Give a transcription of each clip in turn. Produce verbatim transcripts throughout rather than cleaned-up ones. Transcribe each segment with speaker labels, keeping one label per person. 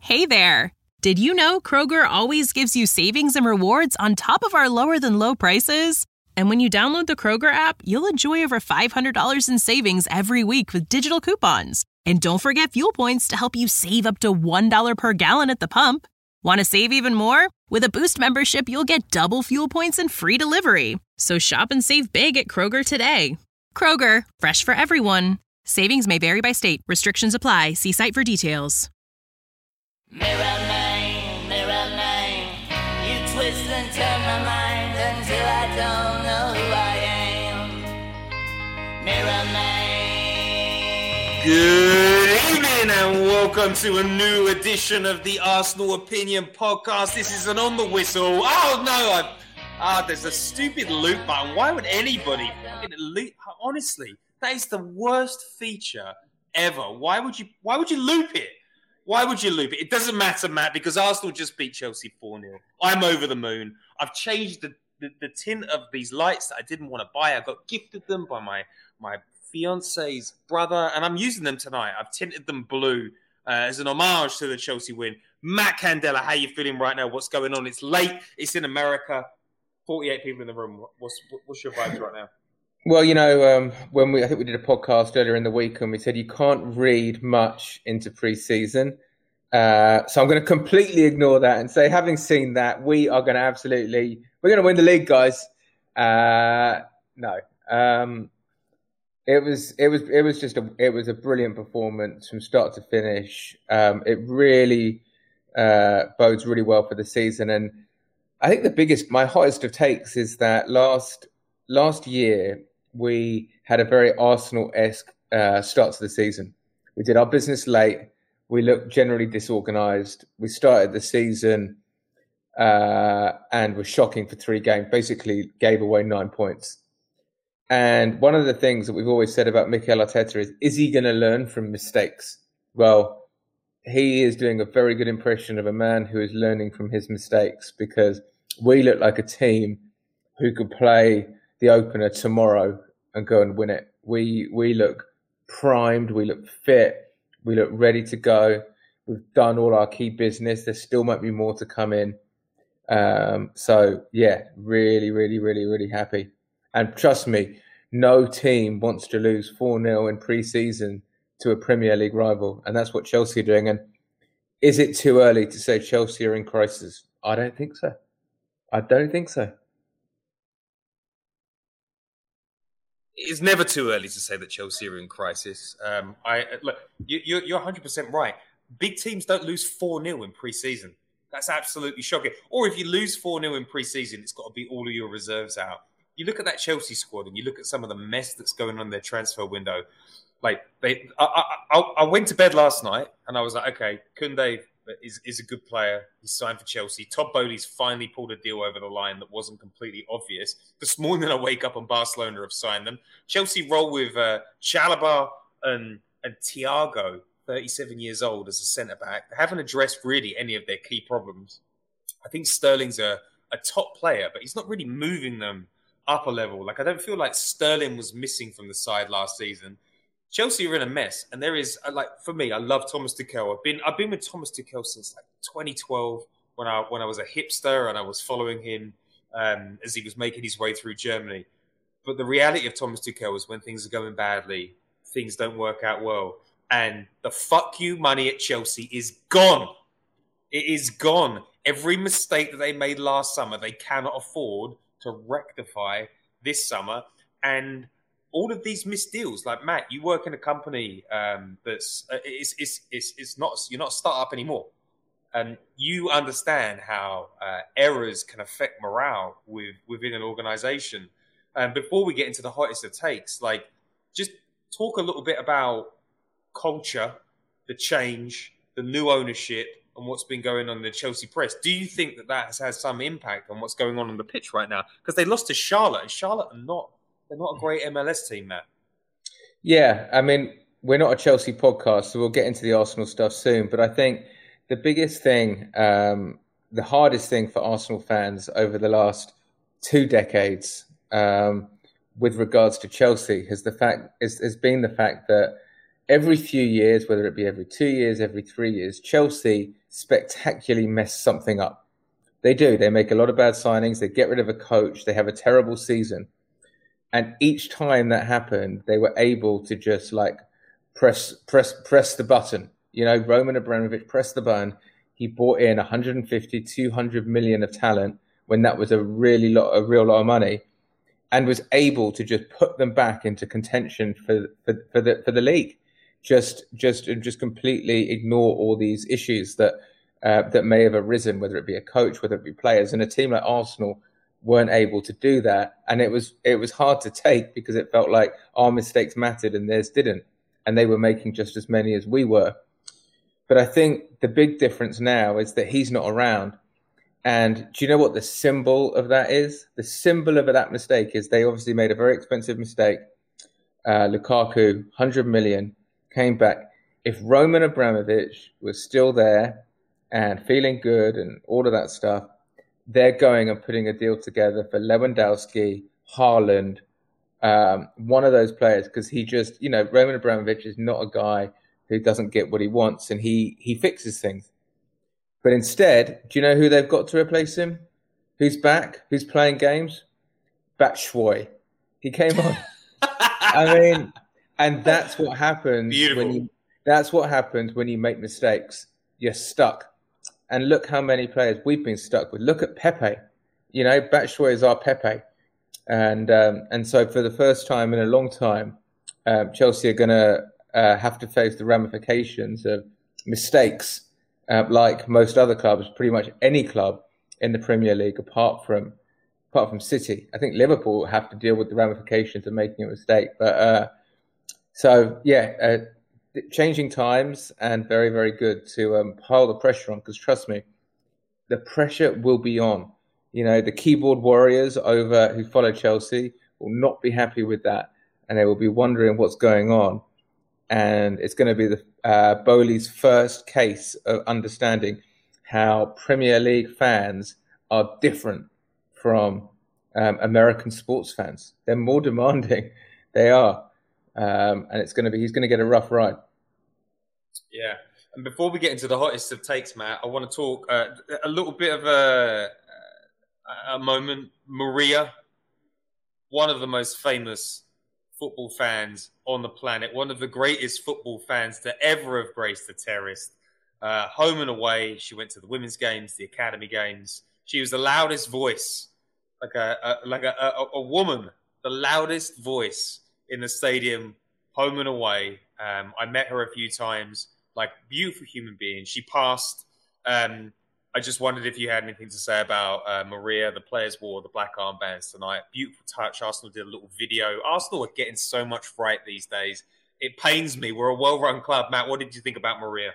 Speaker 1: Hey there! Did you know Kroger always gives you savings and rewards on top of our lower-than-low prices? And when you download the Kroger app, you'll enjoy over five hundred dollars in savings every week with digital coupons. And don't forget fuel points to help you save up to one dollar per gallon at the pump. Want to save even more? With a Boost membership, you'll get double fuel points and free delivery. So shop and save big at Kroger today. Kroger, fresh for everyone. Savings may vary by state. Restrictions apply. See site for details.
Speaker 2: Mirror man, mirror man, you twist and turn my mind until I don't know who I am. Mirror man.
Speaker 3: Good evening and welcome to a new edition of the Arsenal Opinion Podcast. This is an on the whistle. Oh no, I, ah, there's a stupid loop button. Why would anybody fucking loop? Honestly, that is the worst feature ever. Why would you? Why would you loop it? Why would you loop it? It doesn't matter, Matt, because Arsenal just beat Chelsea four nil. I'm over the moon. I've changed the, the, the tint of these lights that I didn't want to buy. I got gifted them by my, my fiance's brother, and I'm using them tonight. I've tinted them blue uh, as an homage to the Chelsea win. Matt Candela, how you feeling right now? What's going on? It's late. It's in America. forty-eight people in the room. What's, what's your vibes right now?
Speaker 4: Well, you know, um, when we I think we did a podcast earlier in the week and we said you can't read much into pre-season. Uh, so I'm going to completely ignore that and say, having seen that, we are going to absolutely, we're going to win the league, guys. Uh, no, um, it was, it was, it was just a, it was a brilliant performance from start to finish. Um, it really uh, bodes really well for the season. And I think the biggest, my hottest of takes is that last, last year, we had a very Arsenal-esque uh, start to the season. We did our business late. We looked generally disorganised. We started the season uh, and were shocking for three games, basically gave away nine points. And one of the things that we've always said about Mikel Arteta is, is he going to learn from mistakes? Well, he is doing a very good impression of a man who is learning from his mistakes, because we look like a team who could play the opener tomorrow and go and win it. We we look primed, we look fit, we look ready to go. We've done all our key business. There still might be more to come in. Um, so, yeah, really, really, really, really happy. And trust me, no team wants to lose four nil in pre-season to a Premier League rival. And that's what Chelsea are doing. And is it too early to say Chelsea are in crisis? I don't think so. I don't think so.
Speaker 3: It's never too early to say that Chelsea are in crisis. Um, I look, you, you're, you're one hundred percent right. Big teams don't lose four nil in pre-season. That's absolutely shocking. Or if you lose four nil in pre-season, it's got to be all of your reserves out. You look at that Chelsea squad and you look at some of the mess that's going on in their transfer window. Like they, I, I, I went to bed last night and I was like, okay, Koundé is, is a good player. He's signed for Chelsea. Todd Bowley's finally pulled a deal over the line that wasn't completely obvious. This morning I wake up and Barcelona have signed them. Chelsea roll with uh, Chalobah and, and Thiago, thirty-seven years old, as a centre-back. They haven't addressed really any of their key problems. I think Sterling's a, a top player, but he's not really moving them up a level. Like, I don't feel like Sterling was missing from the side last season. Chelsea are in a mess, and there is, like, for me, I love Thomas Tuchel. I've been I've been with Thomas Tuchel since like twenty twelve when I when I was a hipster and I was following him um, as he was making his way through Germany. But the reality of Thomas Tuchel is when things are going badly, things don't work out well, and the fuck you money at Chelsea is gone. It is gone. Every mistake that they made last summer, they cannot afford to rectify this summer, and all of these missed deals. Like, Matt, you work in a company um, that's uh, it's, it's it's it's not you're not a startup anymore, and you understand how uh, errors can affect morale with within an organization. And before we get into the hottest of takes, like, just talk a little bit about culture, the change, the new ownership, and what's been going on in the Chelsea press. Do you think that that has had some impact on what's going on on the pitch right now? Because they lost to Charlotte, and Charlotte are not. They're not a great M L S team, Matt.
Speaker 4: Yeah, I mean, we're not a Chelsea podcast, so we'll get into the Arsenal stuff soon. But I think the biggest thing, um, the hardest thing for Arsenal fans over the last two decades um, with regards to Chelsea has the fact is, has been the fact that every few years, whether it be every two years, every three years, Chelsea spectacularly mess something up. They do. They make a lot of bad signings. They get rid of a coach. They have a terrible season. And each time that happened, they were able to just like press, press, press the button. You know, Roman Abramovich pressed the button. He brought in one hundred fifty, two hundred million of talent when that was a really lot, a real lot of money, and was able to just put them back into contention for for, for the for the league. Just, just, just completely ignore all these issues that uh, that may have arisen, whether it be a coach, whether it be players, and a team like Arsenal weren't able to do that, and it was it was hard to take because it felt like our mistakes mattered and theirs didn't, and they were making just as many as we were. But I think the big difference now is that he's not around. And do you know what the symbol of that is? The symbol of that mistake is they obviously made a very expensive mistake. Uh, Lukaku, one hundred million, came back. If Roman Abramovich was still there and feeling good and all of that stuff, they're going and putting a deal together for Lewandowski, Haaland, um, one of those players, because he just, you know, Roman Abramovich is not a guy who doesn't get what he wants, and he he fixes things. But instead, do you know who they've got to replace him? Who's back? Who's playing games? Batshuayi. He came on. I mean, and that's what happens
Speaker 3: Beautiful.
Speaker 4: when you, that's what happens when you make mistakes. You're stuck. And look how many players we've been stuck with. Look at Pepe. You know, Batshuayi is our Pepe. And um, and so for the first time in a long time, um, Chelsea are going to uh, have to face the ramifications of mistakes, uh, like most other clubs, pretty much any club in the Premier League, apart from apart from City. I think Liverpool have to deal with the ramifications of making a mistake. But uh, so, yeah, uh, changing times, and very, very good to um, pile the pressure on, because trust me, the pressure will be on. You know, the keyboard warriors over who follow Chelsea will not be happy with that, and they will be wondering what's going on. And it's going to be the uh, Bowley's first case of understanding how Premier League fans are different from um, American sports fans. They're more demanding. They are. Um, and it's going to be, he's going to get a rough ride.
Speaker 3: Yeah. And before we get into the hottest of takes, Matt, I want to talk uh, a little bit of a, a moment. Maria, one of the most famous football fans on the planet, one of the greatest football fans to ever have graced the terrace. Uh, home and away, she went to the women's games, the academy games. She was the loudest voice, like a, a like a, a, a woman, the loudest voice in the stadium, home and away. Um, I met her a few times, like beautiful human being. She passed. Um, I just wondered if you had anything to say about uh, Maria. The players wore the black armbands tonight. Beautiful touch. Arsenal did a little video. Arsenal are getting so much fright these days. It pains me. We're a well-run club. Matt, what did you think about Maria?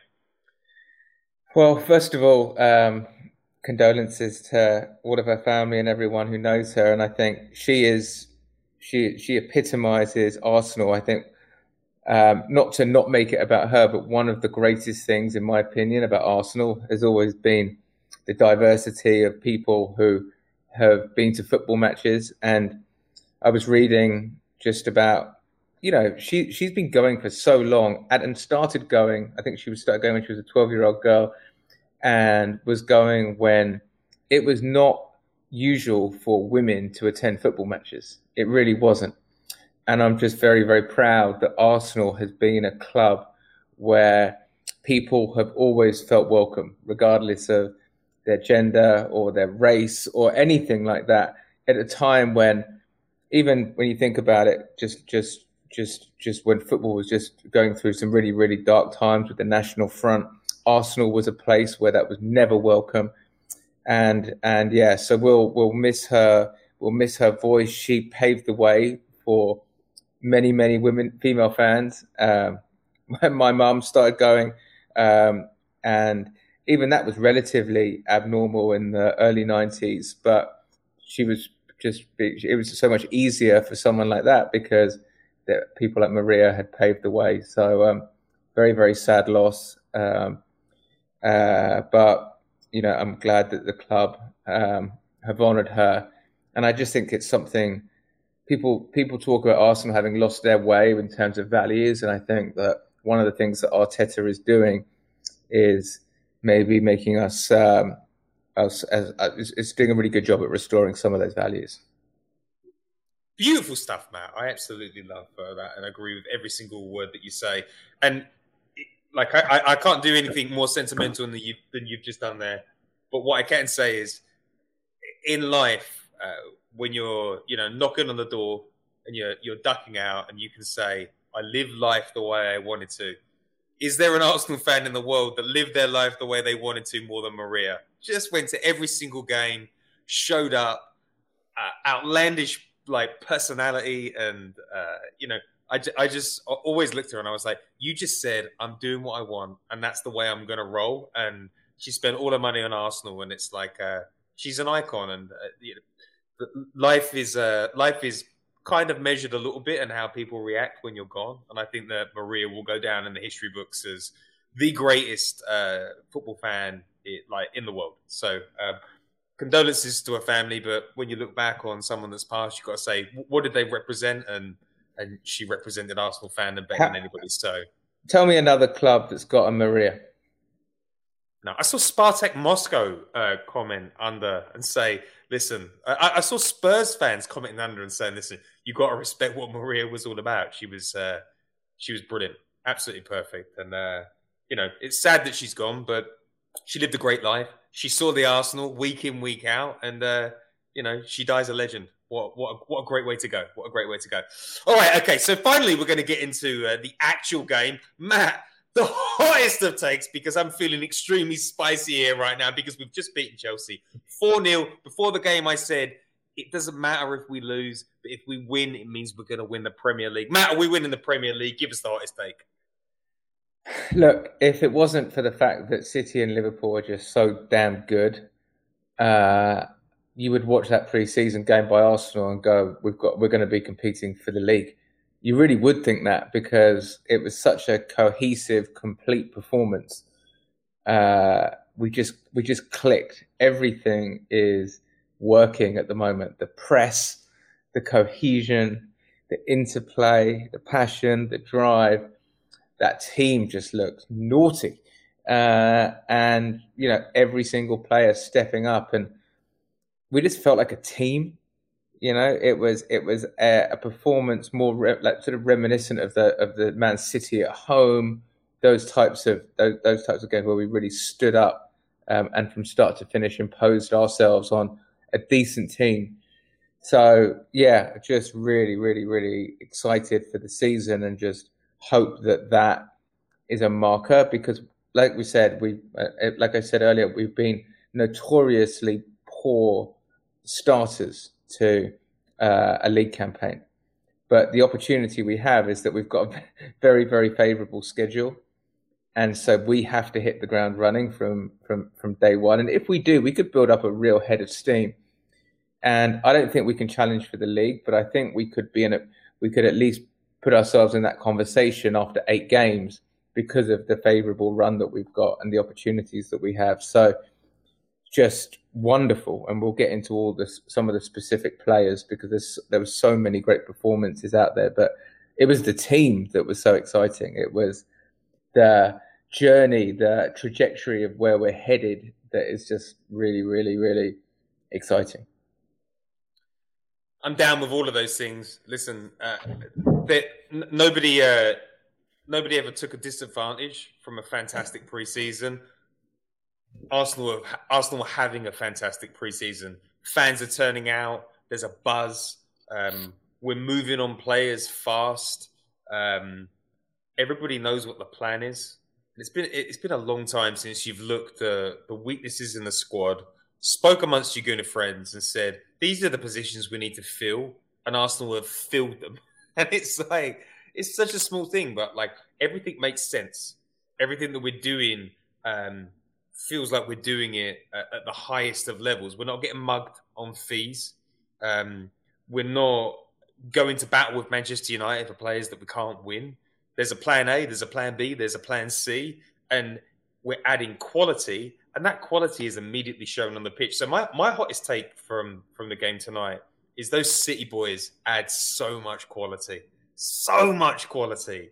Speaker 4: Well, first of all, um, condolences to all of her family and everyone who knows her. And I think she is, she she epitomizes Arsenal. I think, um, not to not make it about her, but one of the greatest things, in my opinion, about Arsenal has always been the diversity of people who have been to football matches. And I was reading just about, you know, she, she's been going for so long and, and started going, I think she was started going when she was a twelve-year-old girl, and was going when it was not usual for women to attend football matches. It really wasn't. And I'm just very, very proud that Arsenal has been a club where people have always felt welcome, regardless of their gender or their race or anything like that, at a time when, even when you think about it, just just just just when football was just going through some really, really dark times with the National Front, Arsenal was a place where that was never welcome. And and yeah, so we'll we'll miss her, we'll miss her voice. She paved the way for many, many women, female fans. Um, my mum started going, um, and even that was relatively abnormal in the early nineties, but she was just, it was so much easier for someone like that because that people like Maria had paved the way. So um, very, very sad loss. Um, uh, but, you know, I'm glad that the club um, have honoured her. And I just think it's something, people people talk about Arsenal having lost their way in terms of values. And I think that one of the things that Arteta is doing is maybe making us, um, us as, uh, is, is doing a really good job at restoring some of those values.
Speaker 3: Beautiful stuff, Matt. I absolutely love uh, that and agree with every single word that you say. And like, I, I can't do anything more sentimental than, you, than you've just done there. But what I can say is, in life, uh, when you're, you know, knocking on the door and you're you're ducking out, and you can say, "I live life the way I wanted to." Is there an Arsenal fan in the world that lived their life the way they wanted to more than Maria? Just went to every single game, showed up, uh, outlandish like personality, and uh, you know, I, I just always looked at her and I was like, "You just said I'm doing what I want, and that's the way I'm going to roll." And she spent all her money on Arsenal, and it's like uh, she's an icon, and uh, you know, life is uh, life is kind of measured a little bit in how people react when you're gone. And I think that Maria will go down in the history books as the greatest uh, football fan it, like in the world. So uh, condolences to her family, but when you look back on someone that's passed, you've got to say, what did they represent? And and she represented Arsenal fandom better than anybody. So
Speaker 4: tell me another club that's got a Maria.
Speaker 3: No, I saw Spartak Moscow uh, comment under and say, listen, I, I saw Spurs fans commenting under and saying, listen, you got to respect what Maria was all about. She was uh, she was brilliant, absolutely perfect. And, uh, you know, it's sad that she's gone, but she lived a great life. She saw the Arsenal week in, week out, and, uh, you know, she dies a legend. What, what, a, what a great way to go. What a great way to go. All right, okay, so finally we're going to get into uh, the actual game. Matt, the hottest of takes, because I'm feeling extremely spicy here right now because we've just beaten Chelsea four nil. Before the game, I said, it doesn't matter if we lose, but if we win, it means we're going to win the Premier League. Matt, are we winning the Premier League? Give us the hottest take.
Speaker 4: Look, if it wasn't for the fact that City and Liverpool are just so damn good, uh, you would watch that pre-season game by Arsenal and go, "We've got, we're going to be competing for the league." You really would think that because it was such a cohesive, complete performance. Uh, we just we just clicked. Everything is working at the moment. The press, the cohesion, the interplay, the passion, the drive. That team just looked naughty. Uh, and, you know, every single player stepping up. And we just felt like a team. You know, it was it was a, a performance more re- like sort of reminiscent of the of the Man City at home, those types of those, those types of games where we really stood up um, and from start to finish imposed ourselves on a decent team. So yeah, just really, really, really excited for the season and just hope that that is a marker because, like we said, we uh, like I said earlier, we've been notoriously poor starters to uh, a league campaign. But the opportunity we have is that we've got a very, very favourable schedule. And so we have to hit the ground running from, from, from day one. And if we do, we could build up a real head of steam. And I don't think we can challenge for the league, but I think we could be in a, we could at least put ourselves in that conversation after eight games because of the favourable run that we've got and the opportunities that we have. So just wonderful, and we'll get into all this, some of the specific players because there's there were so many great performances out there. But it was the team that was so exciting. It was the journey, the trajectory of where we're headed that is just really, really, really exciting.
Speaker 3: I'm down with all of those things. Listen, uh, that n- nobody uh, nobody ever took a disadvantage from a fantastic pre-season. Arsenal, Arsenal are having a fantastic preseason. Fans are turning out. There's a buzz. Um, we're moving on players fast. Um, everybody knows what the plan is. It's been it's been a long time since you've looked at the weaknesses in the squad, spoke amongst your good friends, and said these are the positions we need to fill, and Arsenal have filled them. And it's like it's such a small thing, but like everything makes sense. Everything that we're doing. Um, feels like we're doing it at, at the highest of levels. We're not getting mugged on fees. Um, we're not going to battle with Manchester United for players that we can't win. There's a plan A, there's a plan B, there's a plan C, and we're adding quality, and that quality is immediately shown on the pitch. So my, my hottest take from, from the game tonight is those City boys add so much quality. So much quality.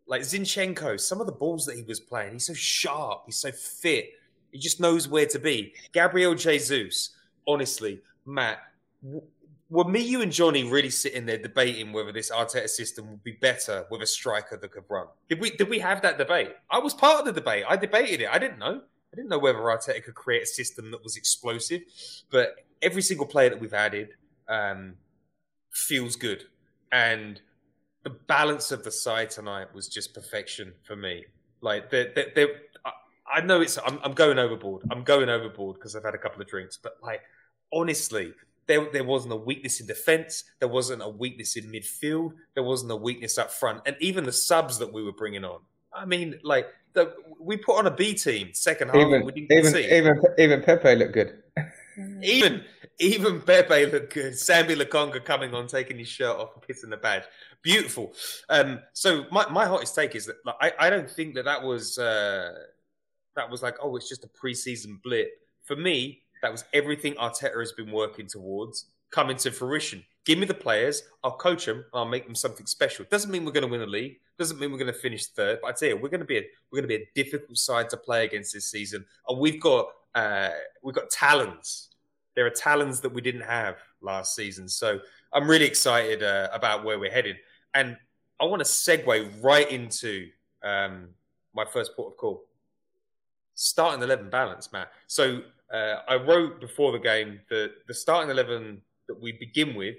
Speaker 3: Like Zinchenko, some of the balls that he was playing, he's so sharp, he's so fit. He just knows where to be. Gabriel Jesus, honestly, Matt, w- were me, you and Johnny really sitting there debating whether this Arteta system would be better with a striker that could run? Did we did we have that debate? I was part of the debate. I debated it. I didn't know. I didn't know whether Arteta could create a system that was explosive. But every single player that we've added um, feels good. And the balance of the side tonight was just perfection for me. Like, they, they, they, I know it's, I'm, I'm going overboard. I'm going overboard because I've had a couple of drinks. But, like, honestly, there, there wasn't a weakness in defense. There wasn't a weakness in midfield. There wasn't a weakness up front. And even the subs that we were bringing on. I mean, like, the, we put on a B team second half.
Speaker 4: Even,
Speaker 3: we didn't
Speaker 4: even,
Speaker 3: see.
Speaker 4: even, even Pepe looked good.
Speaker 3: Even even Pepe looked good. Sambi Lokonga coming on, taking his shirt off and kissing the badge. Beautiful. Um, so my, my hottest take is that like, I, I don't think that that was uh, that was like, oh, it's just a preseason blip. For me, that was everything Arteta has been working towards coming to fruition. Give me the players, I'll coach them, I'll make them something special. Doesn't mean we're going to win the league. Doesn't mean we're going to finish third. But I tell you, we're going to be a, we're going to be a difficult side to play against this season, and we've got uh, we've got talents. There are talents that we didn't have last season. So I'm really excited uh, about where we're headed. And I want to segue right into um, my first port of call. Starting eleven balance, Matt. So uh, I wrote before the game that the starting eleven that we begin with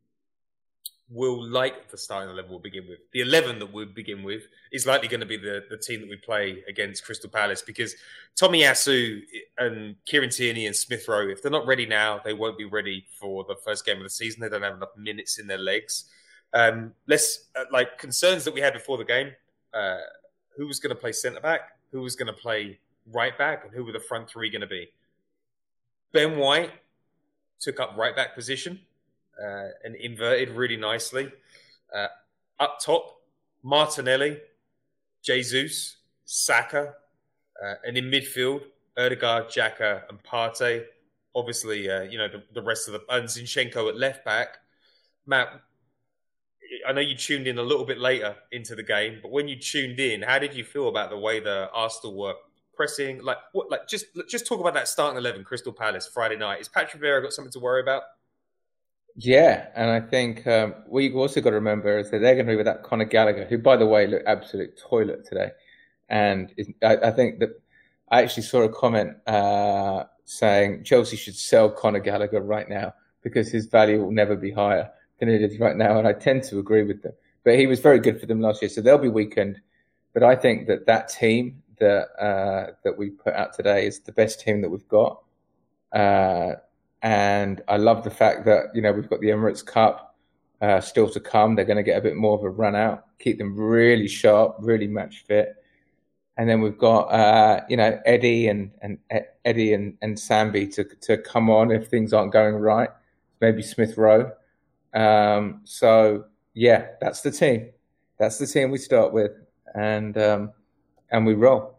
Speaker 3: will like the starting eleven we'll begin with. The eleven that we'll begin with is likely going to be the, the team that we play against Crystal Palace, because Tomiyasu and Kieran Tierney and Smith Rowe, if they're not ready now, they won't be ready for the first game of the season. They don't have enough minutes in their legs. Um, less uh, like concerns that we had before the game. Uh, who was going to play centre back? Who was going to play right back? And who were the front three going to be? Ben White took up right back position. Uh, and inverted really nicely. Uh, up top, Martinelli, Jesus, Saka, uh, and in midfield, Ødegaard, Xhaka, and Partey. Obviously, uh, you know, the, the rest of the... And Zinchenko at left back. Matt, I know you tuned in a little bit later into the game, but when you tuned in, how did you feel about the way the Arsenal were pressing? Like, what? Like, just just talk about that starting eleven, Crystal Palace, Friday night. Is Patrick Vieira got something to worry about?
Speaker 4: Yeah, and I think um, what you've also got to remember is that they're going to be without Conor Gallagher, who, by the way, looked absolute toilet today. And is, I, I think that I actually saw a comment uh, saying Chelsea should sell Conor Gallagher right now because his value will never be higher than it is right now. And I tend to agree with them. But he was very good for them last year, so they'll be weakened. But I think that that team that uh, that we put out today is the best team that we've got. Uh, And I love the fact that, you know, we've got the Emirates Cup uh, still to come. They're going to get a bit more of a run out, keep them really sharp, really match fit. And then we've got, uh, you know, Eddie and, and Eddie and, and Sambi to to come on if things aren't going right. Maybe Smith Rowe. Um, so, yeah, that's the team. That's the team we start with. And um, and we roll.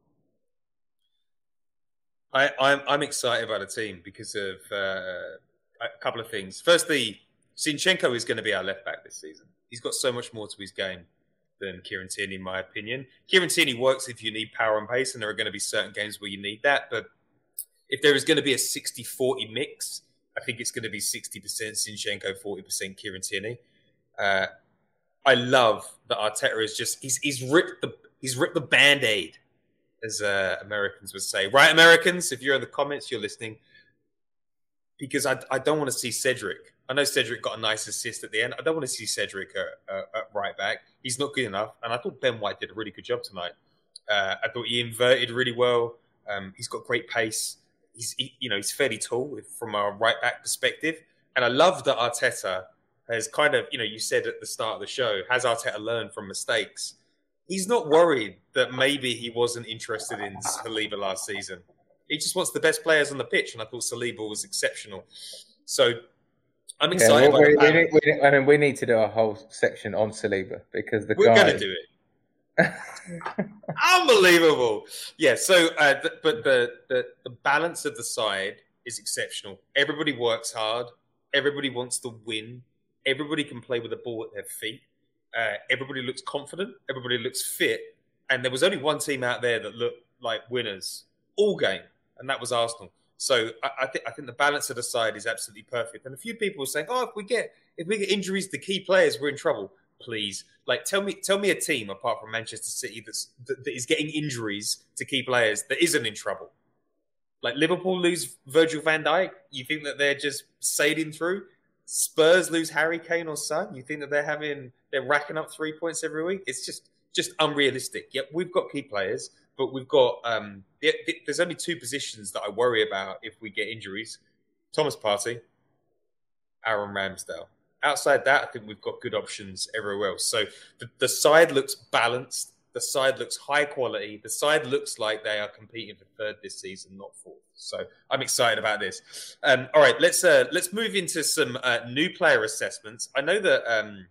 Speaker 3: I, I'm I'm excited about the team because of uh, a couple of things. Firstly, Zinchenko is going to be our left back this season. He's got so much more to his game than Kieran Tierney, in my opinion. Kieran Tierney works if you need power and pace, and there are going to be certain games where you need that. But if there is going to be a sixty forty mix, I think it's going to be sixty percent Zinchenko, forty percent Kieran Tierney. Uh, I love that Arteta is just he's he's ripped the he's ripped the Band-Aid, as uh, Americans would say. Right, Americans? If you're in the comments, you're listening. Because I, I don't want to see Cedric. I know Cedric got a nice assist at the end. I don't want to see Cedric at, uh, at right back. He's not good enough. And I thought Ben White did a really good job tonight. Uh, I thought he inverted really well. Um, he's got great pace. He's he, you know he's fairly tall from a right back perspective. And I love that Arteta has kind of, you know, you said at the start of the show, has Arteta learned from mistakes? He's not worried that maybe he wasn't interested in Saliba last season. He just wants the best players on the pitch, and I thought Saliba was exceptional. So I'm excited.
Speaker 4: Yeah, well, we,
Speaker 3: about
Speaker 4: we, need, we need, I mean, we need to do a whole section on Saliba because the
Speaker 3: we're
Speaker 4: guy...
Speaker 3: going to do it. Unbelievable. Yeah. So, uh, th- but the, the the balance of the side is exceptional. Everybody works hard. Everybody wants to win. Everybody can play with the ball at their feet. Uh, everybody looks confident. Everybody looks fit. And there was only one team out there that looked like winners all game, and that was Arsenal. So I, I think I think the balance of the side is absolutely perfect. And a few people were saying, "Oh, if we get if we get injuries to key players, we're in trouble." Please, like tell me tell me a team apart from Manchester City that's that, that is getting injuries to key players that isn't in trouble. Like Liverpool lose Virgil van Dijk, you think that they're just sailing through? Spurs lose Harry Kane or Son, you think that they're having they're racking up three points every week? It's just just unrealistic. Yep, we've got key players, but we've got um, there's only two positions that I worry about if we get injuries: Thomas Partey, Aaron Ramsdale. Outside that, I think we've got good options everywhere else. So the, the side looks balanced. The side looks high quality. The side looks like they are competing for third this season, not fourth. So I'm excited about this. Um, all right, let's uh, let's move into some uh, new player assessments. I know that. Um,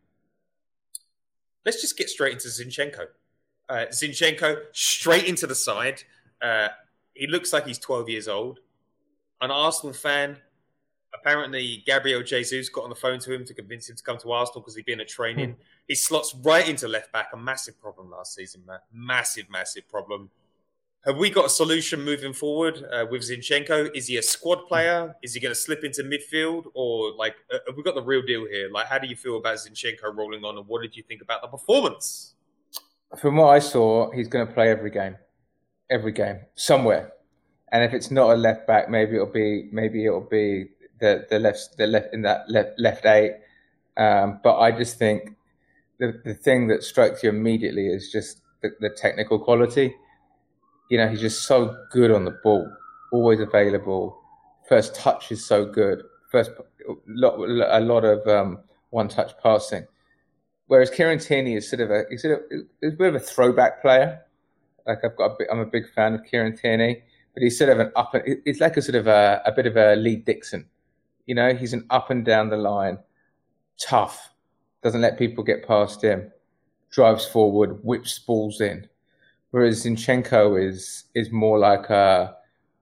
Speaker 3: let's just get straight into Zinchenko. Uh, Zinchenko straight into the side. Uh, he looks like he's twelve years old. An Arsenal fan. Apparently, Gabriel Jesus got on the phone to him to convince him to come to Arsenal because he'd been at training. Hmm. He slots right into left back. A massive problem last season, man. Massive, massive problem. Have we got a solution moving forward uh, with Zinchenko? Is he a squad player? Is he going to slip into midfield? Or, like, uh, have we got the real deal here? Like, how do you feel about Zinchenko rolling on? And what did you think about the performance?
Speaker 4: From what I saw, he's going to play every game. Every game. Somewhere. And if it's not a left back, maybe it'll be, maybe it'll be, The, the left the left in that left left eight, um, but I just think the the thing that strikes you immediately is just the, the technical quality. You know, he's just so good on the ball, always available. First touch is so good. First lot, a lot of um, one touch passing. Whereas Kieran Tierney is sort of a he's sort of he's a bit of a throwback player. Like I've got a bit, I'm a big fan of Kieran Tierney, but he's sort of an up. It's like a sort of a, a bit of a Lee Dixon. You know, he's an up and down the line, tough, doesn't let people get past him, drives forward, whips balls in. Whereas Zinchenko is is more like a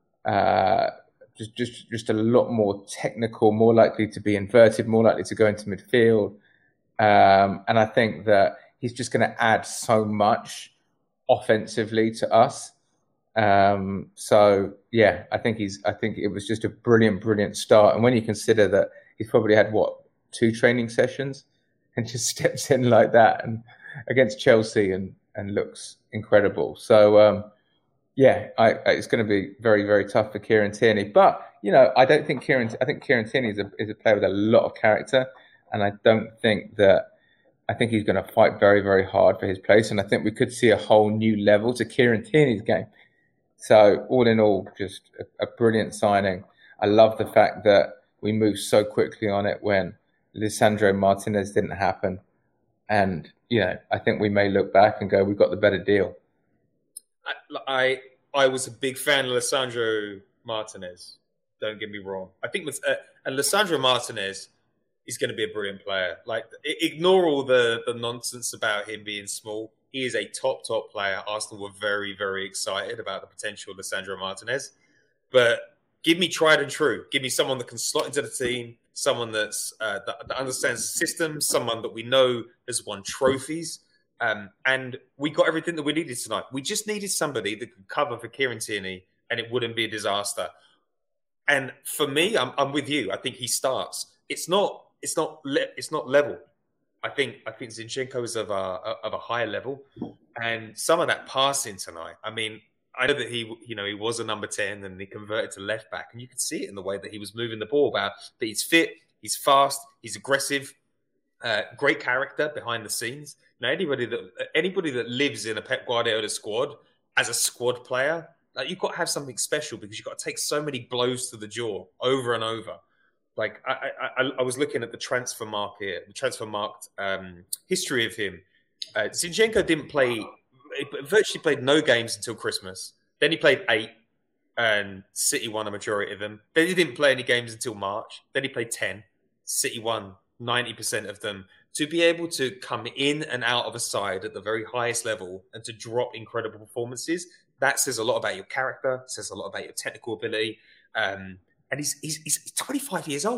Speaker 4: uh, just just just a lot more technical, more likely to be inverted, more likely to go into midfield. Um, and I think that he's just going to add so much offensively to us. Um, so yeah, I think he's, I think it was just a brilliant, brilliant start. And when you consider that he's probably had what, two training sessions and just steps in like that and against Chelsea and, and looks incredible. So, um, yeah, I, I, it's going to be very, very tough for Kieran Tierney, but you know, I don't think Kieran, I think Kieran Tierney is a, is a player with a lot of character. And I don't think that, I think he's going to fight very, very hard for his place. And I think we could see a whole new level to Kieran Tierney's game. So all in all, just a, a brilliant signing. I love the fact that we moved so quickly on it when Lisandro Martinez didn't happen. And, you know, I think we may look back and go, we got the better deal.
Speaker 3: I I, I was a big fan of Lisandro Martinez. Don't get me wrong. I think with, uh, and Lisandro Martinez is going to be a brilliant player. Like, ignore all the, the nonsense about him being small. He is a top, top player. Arsenal were very, very excited about the potential of Lisandro Martinez. But give me tried and true. Give me someone that can slot into the team, someone that's uh, that, that understands the system, someone that we know has won trophies. Um, and we got everything that we needed tonight. We just needed somebody that could cover for Kieran Tierney, and it wouldn't be a disaster. And for me, I'm, I'm with you. I think he starts. It's not. It's not. Le- it's not level. I think I think Zinchenko is of a of a higher level, and some of that passing tonight. I mean, I know that he you know he was a number ten and he converted to left back, and you could see it in the way that he was moving the ball about. That he's fit, he's fast, he's aggressive, uh, great character behind the scenes. Now, anybody that anybody that lives in a Pep Guardiola squad as a squad player, like, you've got to have something special because you've got to take so many blows to the jaw over and over. Like, I, I, I was looking at the transfer market, the transfer marked um, history of him. Uh, Zinchenko didn't play, virtually played no games until Christmas. Then he played eight, and City won a majority of them. Then he didn't play any games until March. Then he played ten. City won ninety percent of them. To be able to come in and out of a side at the very highest level and to drop incredible performances, that says a lot about your character, says a lot about your technical ability. Um, And he's, he's he's twenty-five years old.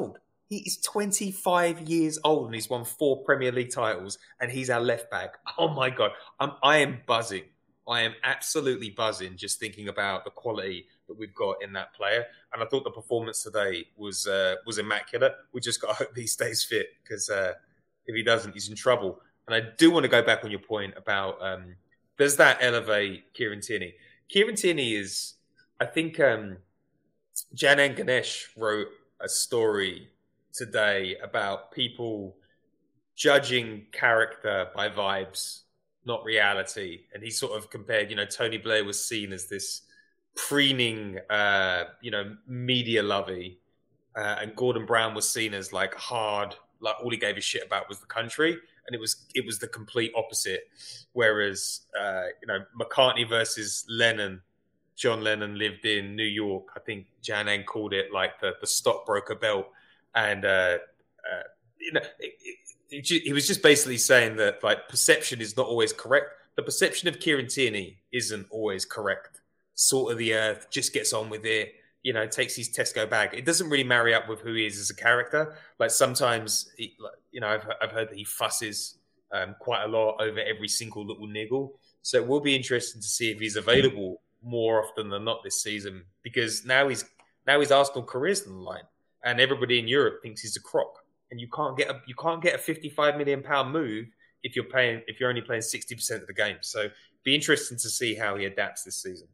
Speaker 3: He is twenty-five years old and he's won four Premier League titles and he's our left back. Oh my God. I'm, I am buzzing. I am absolutely buzzing just thinking about the quality that we've got in that player. And I thought the performance today was uh, was immaculate. We just got to hope he stays fit because uh, if he doesn't, he's in trouble. And I do want to go back on your point about um, does that elevate Kieran Tierney? Kieran Tierney is, I think um, Janan Ganesh wrote a story today about people judging character by vibes, not reality. And he sort of compared, you know, Tony Blair was seen as this preening, uh, you know, media lovey. Uh, and Gordon Brown was seen as like hard, like all he gave a shit about was the country. And it was it was the complete opposite. Whereas, uh, you know, McCartney versus Lennon, John Lennon lived in New York. I think Janan called it like the, the stockbroker belt. And, uh, uh, you know, it, it, it, he was just basically saying that like perception is not always correct. The perception of Kieran Tierney isn't always correct. Salt of the earth, just gets on with it, you know, takes his Tesco bag. It doesn't really marry up with who he is as a character. Like sometimes, he, like, you know, I've, I've heard that he fusses um, quite a lot over every single little niggle. So it will be interesting to see if he's available more often than not this season, because now he's now his Arsenal career's on the line. And everybody in Europe thinks he's a crock, and you can't get a you can't get a fifty-five million pound move if you're paying if you're only playing sixty percent of the game. So it'd be interesting to see how he adapts this season.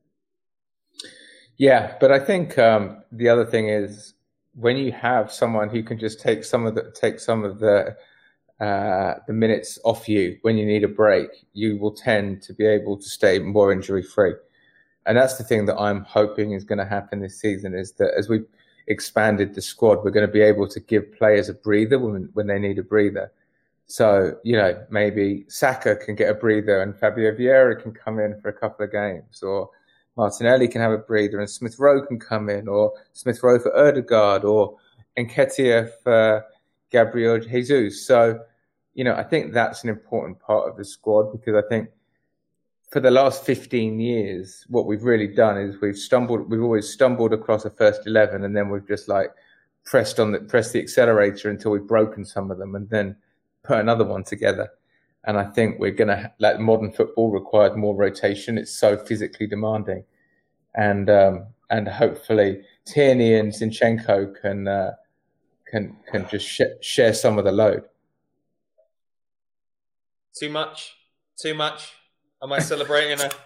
Speaker 4: Yeah, but I think um, the other thing is when you have someone who can just take some of the take some of the uh, the minutes off you when you need a break, you will tend to be able to stay more injury free, and that's the thing that I'm hoping is going to happen this season. Is that as we expanded the squad, we're going to be able to give players a breather when, when they need a breather. So, you know, maybe Saka can get a breather and Fabio Vieira can come in for a couple of games, or Martinelli can have a breather and Smith Rowe can come in, or Smith Rowe for Ødegaard, or Nketiah for Gabriel Jesus. So, you know, I think that's an important part of the squad, because I think for the last fifteen years, what we've really done is we've stumbled, we've always stumbled across a first eleven, and then we've just like pressed on the, pressed the accelerator until we've broken some of them and then put another one together. And I think we're going to, like modern football required more rotation. It's so physically demanding. And, um, and hopefully Tierney and Zinchenko can, uh, can, can just sh- share some of the load.
Speaker 3: Too much, too much. Am I celebrating a?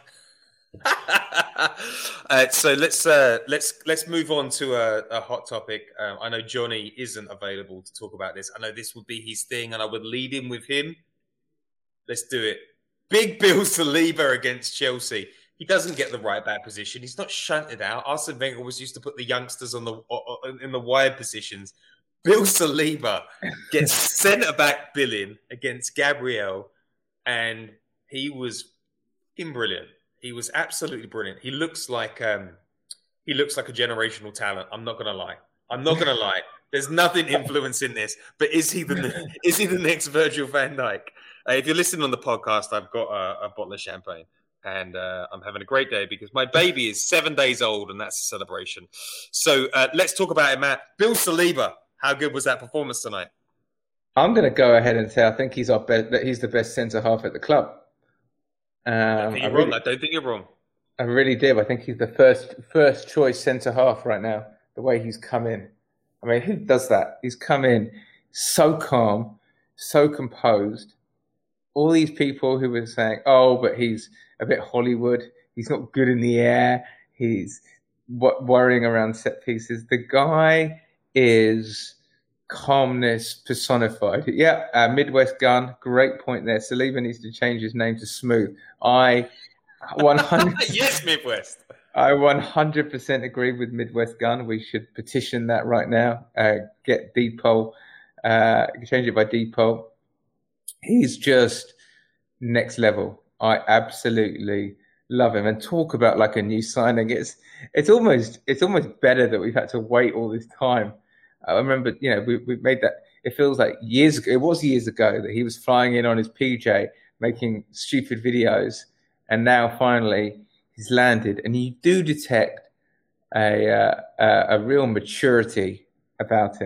Speaker 3: uh, so let's uh, let's let's move on to a, a hot topic. Um, I know Johnny isn't available to talk about this. I know this would be his thing, and I would lead in with him. Let's do it. Big Bill Saliba against Chelsea. He doesn't get the right back position. He's not shunted out. Arsene Wenger was used to put the youngsters on the in the wide positions. Bill Saliba gets centre back billing against Gabriel, and he was brilliant. He was absolutely brilliant. He looks like um, he looks like a generational talent. I'm not gonna lie. I'm not gonna lie. There's nothing influencing this. But is he the is he the next Virgil van Dijk? Uh, if you're listening on the podcast, I've got a, a bottle of champagne, and uh, I'm having a great day because my baby is seven days old, and that's a celebration. So uh, let's talk about it, Matt. Bill Saliba. How good was that performance tonight?
Speaker 4: I'm going to go ahead and say I think he's our best. That he's the best centre half at the club. Um,
Speaker 3: I don't think you're
Speaker 4: I really,
Speaker 3: wrong. I don't think you're wrong.
Speaker 4: I really do. I think he's the first first choice centre half right now. The way he's come in, I mean, who does that? He's come in so calm, so composed. All these people who were saying, "Oh, but he's a bit Hollywood. He's not good in the air. He's w- worrying around set pieces." The guy is calmness personified. Yeah, uh, Midwest Gun, great point there. Saliba needs to change his name to Smooth. I one hundred
Speaker 3: yes, Midwest.
Speaker 4: I one hundred percent agree with Midwest Gun. We should petition that right now. Uh, get Depot, uh, change it by Depot. He's just next level. I absolutely love him. And talk about like a new signing. It's it's almost it's almost better that we've had to wait all this time. I remember, you know, we we made that. It feels like years ago. It was years ago that he was flying in on his P J, making stupid videos, and now finally he's landed. And you do detect a uh, a, a real maturity about him.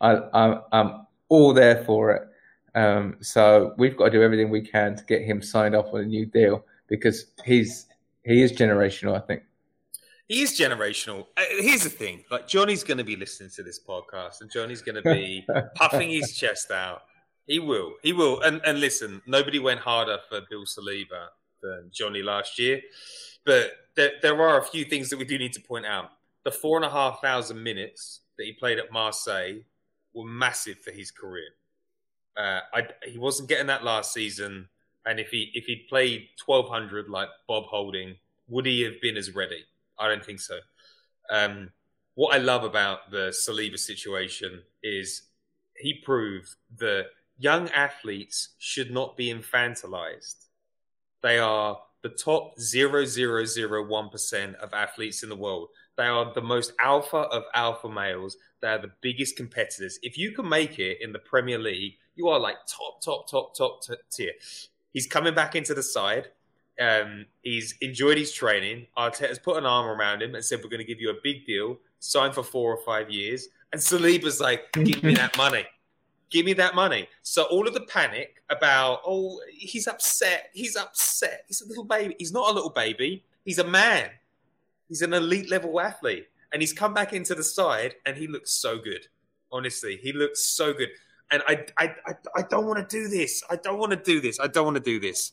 Speaker 4: I, I, I'm all there for it. Um, so we've got to do everything we can to get him signed off on a new deal because he's he is generational, I think.
Speaker 3: He is generational. Uh, here's the thing: like Johnny's going to be listening to this podcast, and Johnny's going to be puffing his chest out. He will. He will. And and listen, nobody went harder for Bill Saliba than Johnny last year. But there, there are a few things that we do need to point out. The four and a half thousand minutes that he played at Marseille were massive for his career. Uh, I, he wasn't getting that last season. And if he if he'd played twelve hundred like Bob Holding, would he have been as ready? I don't think so. Um, what I love about the Saliba situation is he proved that young athletes should not be infantilized. They are the top zero point zero zero one percent of athletes in the world. They are the most alpha of alpha males. They are the biggest competitors. If you can make it in the Premier League, you are like top, top, top, top t- tier. He's coming back into the side. Um, he's enjoyed his training. Arteta's put an arm around him and said, we're going to give you a big deal, sign for four or five years. And Saliba's like, give me that money. Give me that money. So all of the panic about, oh, he's upset. He's upset. He's a little baby. He's not a little baby. He's a man. He's an elite level athlete. And he's come back into the side and he looks so good. Honestly, he looks so good. And I, I, I, I don't want to do this. I don't want to do this. I don't want to do this.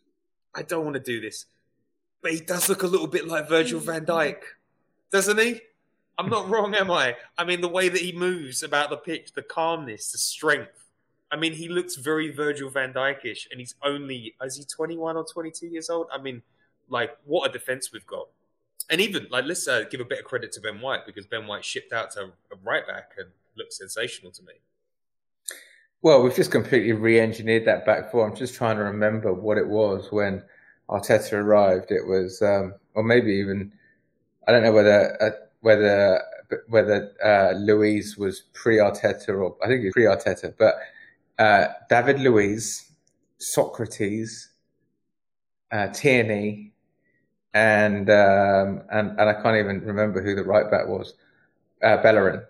Speaker 3: I don't want to do this. But he does look a little bit like Virgil van Dijk, doesn't he? I'm not wrong, am I? I mean, the way that he moves about the pitch, the calmness, the strength. I mean, he looks very Virgil van Dijk-ish, and he's only, is he twenty-one or twenty-two years old? I mean, like, what a defense we've got. And even, like, let's uh, give a bit of credit to Ben White, because Ben White shipped out to a right back and looked sensational to me.
Speaker 4: Well, we've just completely re-engineered that back four. I'm just trying to remember what it was when Arteta arrived. It was, um, or maybe even, I don't know whether uh, whether whether uh, Luiz was pre-Arteta or I think it was pre-Arteta, but uh, David Luiz, Socrates, uh, Tierney, and um, and and I can't even remember who the right back was, uh, Bellerin.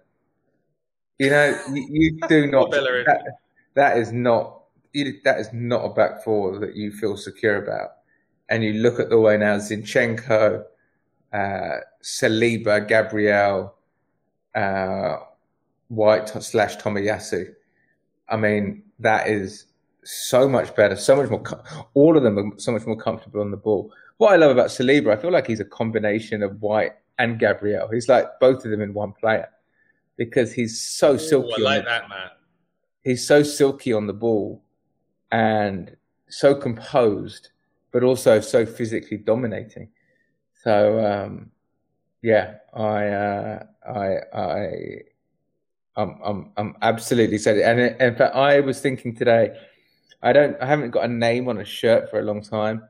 Speaker 4: You know, you, you do not. that, that is not. You, that is not a back four that you feel secure about. And you look at the way now Zinchenko, uh, Saliba, Gabriel, uh, White slash Tomiyasu. I mean, that is so much better, so much more. All of them are so much more comfortable on the ball. What I love about Saliba, I feel like he's a combination of White and Gabriel. He's like both of them in one player. Because he's so silky.
Speaker 3: Ooh, I like
Speaker 4: the,
Speaker 3: that, man.
Speaker 4: He's so silky on the ball and so composed, but also so physically dominating. So, um, yeah, I, uh, I, I, I'm, I'm, I'm absolutely said it. And in fact, I was thinking today, I don't, I haven't got a name on a shirt for a long time.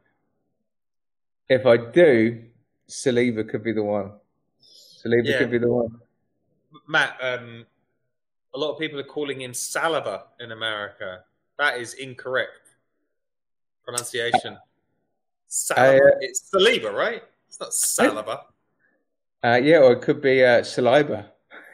Speaker 4: If I do, Saliba could be the one. Saliba yeah. could be the one.
Speaker 3: Matt, um, a lot of people are calling him Saliba in America. That is incorrect pronunciation. Saliba. Uh, it's Saliba, right? It's not Saliba.
Speaker 4: Uh, yeah, or it could be uh, Saliba.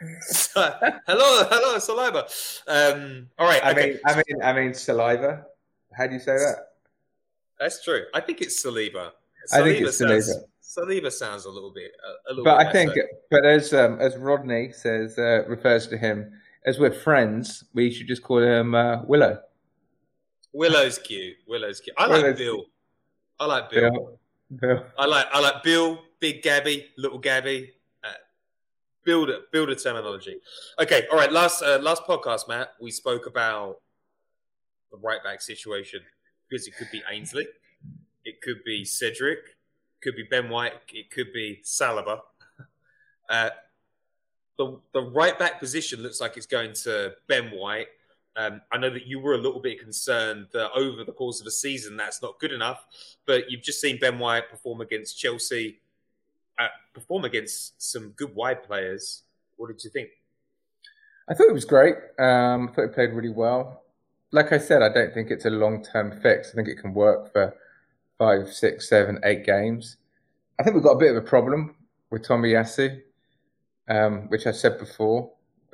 Speaker 3: hello, hello, Saliba. Um, all right.
Speaker 4: I
Speaker 3: okay.
Speaker 4: mean, I mean, I mean, saliva. How do you say that?
Speaker 3: That's true. I think it's Saliba. Saliba
Speaker 4: I think it's
Speaker 3: sounds,
Speaker 4: Saliba.
Speaker 3: Saliba sounds a little bit, a, a little.
Speaker 4: But
Speaker 3: bit
Speaker 4: I think,
Speaker 3: better.
Speaker 4: but as um, as Rodney says, uh, refers to him as we're friends, we should just call him uh, Willow.
Speaker 3: Willow's cute. Willow's cute. I like
Speaker 4: Willow's
Speaker 3: Bill. Cute. I like Bill.
Speaker 4: Bill. Bill.
Speaker 3: I like I like Bill, Big Gabby, Little Gabby. Uh, build it, build a terminology. Okay, all right. Last uh, last podcast, Matt, we spoke about the right back situation because it could be Ainsley, it could be Cedric. Could be Ben White. It could be Saliba. Uh, the the right back position looks like it's going to Ben White. Um, I know that you were a little bit concerned that over the course of the season that's not good enough, but you've just seen Ben White perform against Chelsea, uh, perform against some good wide players. What did you think?
Speaker 4: I thought it was great. Um, I thought he played really well. Like I said, I don't think it's a long-term fix. I think it can work for five, six, seven, eight games. I think we've got a bit of a problem with Tomiyasu, um, which I said before.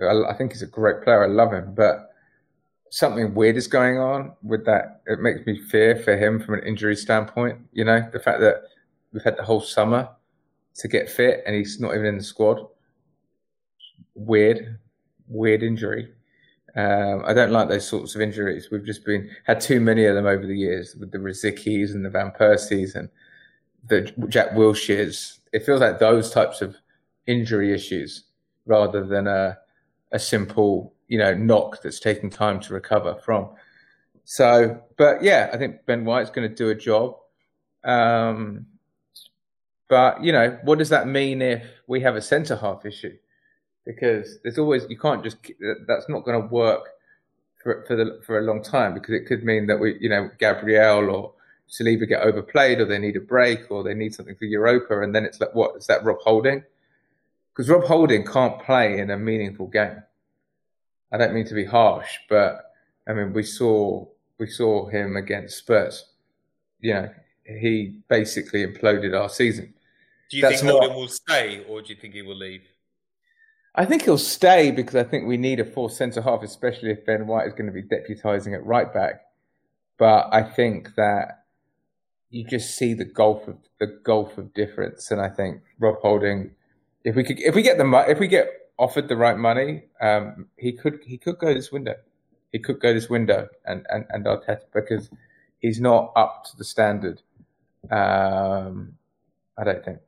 Speaker 4: I, I think he's a great player. I love him, but something weird is going on with that. It makes me fear for him from an injury standpoint. You know, the fact that we've had the whole summer to get fit and he's not even in the squad. Weird, weird injury. Um, I don't like those sorts of injuries. We've just been had too many of them over the years with the Rosickys and the Van Persies and the Jack Wilsheres. It feels like those types of injury issues rather than a a simple, you know, knock that's taking time to recover from. So, but yeah, I think Ben White's going to do a job. Um, but, you know, what does that mean if we have a centre half issue? Because there's always, you can't just, that's not going to work for for the for a long time, because it could mean that we, you know, Gabriel or Saliba get overplayed, or they need a break, or they need something for Europa, and then it's like, what, is that Rob Holding? Because Rob Holding can't play in a meaningful game. I don't mean to be harsh, but I mean, we saw we saw him against Spurs. You know, he basically imploded our season.
Speaker 3: Do you
Speaker 4: That's
Speaker 3: think Holding
Speaker 4: not,
Speaker 3: will stay, or do you think he will leave?
Speaker 4: I think he'll stay, because I think we need a fourth centre half, especially if Ben White is going to be deputising at right back. But I think that you just see the gulf of the gulf of difference, and I think Rob Holding, if we could, if we get the if we get offered the right money, um, he could he could go this window. He could go this window, and and and Arteta, because he's not up to the standard. Um, I don't think.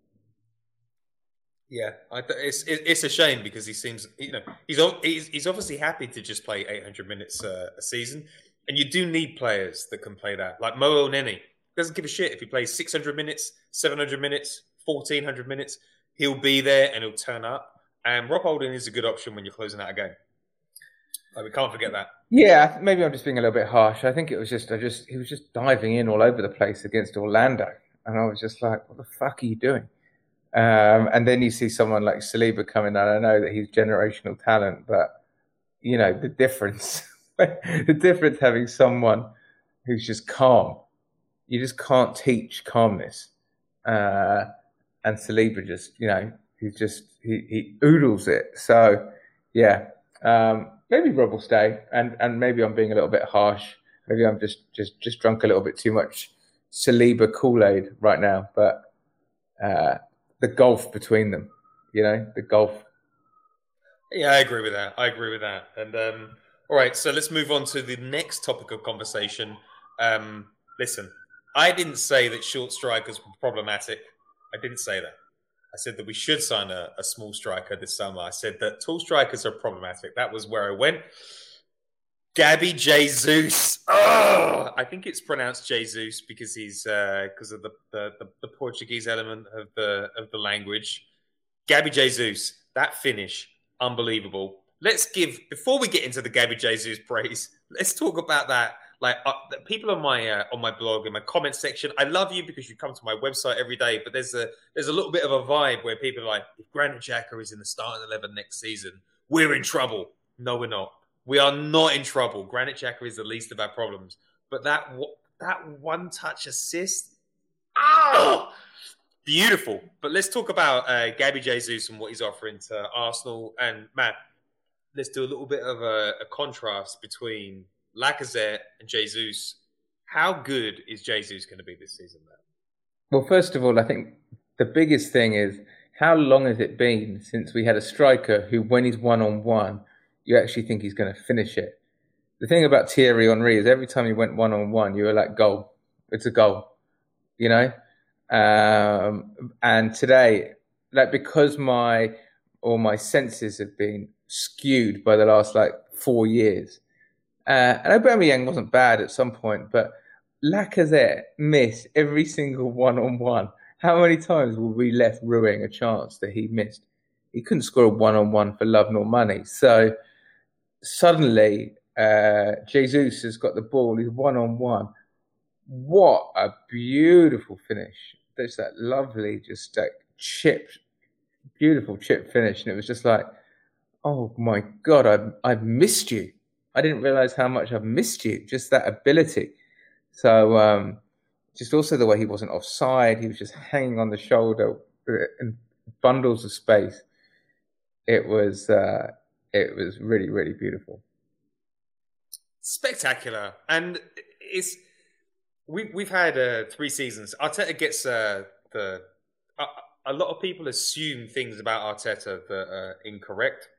Speaker 3: Yeah, I, it's it's a shame, because he seems, you know, he's he's, he's obviously happy to just play eight hundred minutes uh, a season, and you do need players that can play that. Like Mo Elneny doesn't give a shit if he plays six hundred minutes, seven hundred minutes, fourteen hundred minutes. He'll be there and he'll turn up. And Rob Holding is a good option when you're closing out a game. Like, we can't forget that.
Speaker 4: Yeah, maybe I'm just being a little bit harsh. I think it was just I just he was just diving in all over the place against Orlando, and I was just like, what the fuck are you doing? Um, and then you see someone like Saliba coming in. I know that he's generational talent, but you know the difference. the difference having someone who's just calm. You just can't teach calmness. Uh, and Saliba just, you know, he's just he, he oodles it. So yeah, um, maybe Rob will stay, and and maybe I'm being a little bit harsh. Maybe I'm just just just drunk a little bit too much Saliba Kool-Aid right now, but. Uh, The gulf between them, you know, the gulf.
Speaker 3: Yeah, I agree with that. I agree with that. And um, all right, so let's move on to the next topic of conversation. Um, listen, I didn't say that short strikers were problematic. I didn't say that. I said that we should sign a, a small striker this summer. I said that tall strikers are problematic. That was where I went. Gabby Jesus. Oh, I think it's pronounced Jesus because he's because uh, of the, the, the, the Portuguese element of the of the language. Gabby Jesus, that finish, unbelievable. Let's give before we get into the Gabby Jesus praise. Let's talk about that. Like uh, people on my uh, on my blog in my comment section. I love you because you come to my website every day. But there's a there's a little bit of a vibe where people are like, if Granit Xhaka is in the starting eleven next season, we're in trouble. No, we're not. We are not in trouble. Granit Xhaka is the least of our problems. But that that one-touch assist, oh, beautiful. But let's talk about uh, Gabby Jesus and what he's offering to Arsenal. And, Matt, let's do a little bit of a, a contrast between Lacazette and Jesus. How good is Jesus going to be this season, Matt?
Speaker 4: Well, first of all, I think the biggest thing is, how long has it been since we had a striker who, when he's one-on-one, you actually think he's going to finish it? The thing about Thierry Henry is every time he went one-on-one, you were like, goal. It's a goal, you know? Um, and today, like, because my, all my senses have been skewed by the last, like, four years. Uh, and Aubameyang wasn't bad at some point, but Lacazette missed every single one-on-one. How many times were we left ruining a chance that he missed? He couldn't score a one-on-one for love nor money. So, suddenly, uh, Jesus has got the ball. He's one-on-one. What a beautiful finish. There's that lovely, just like chipped, beautiful chip finish. And it was just like, oh my God, I've, I've missed you. I didn't realize how much I've missed you. Just that ability. So, um, just also the way he wasn't offside. He was just hanging on the shoulder in bundles of space. It was... Uh, it was really, really beautiful.
Speaker 3: Spectacular. And it's we, we've had uh, three seasons. Arteta gets uh, the... Uh, a lot of people assume things about Arteta that are incorrect.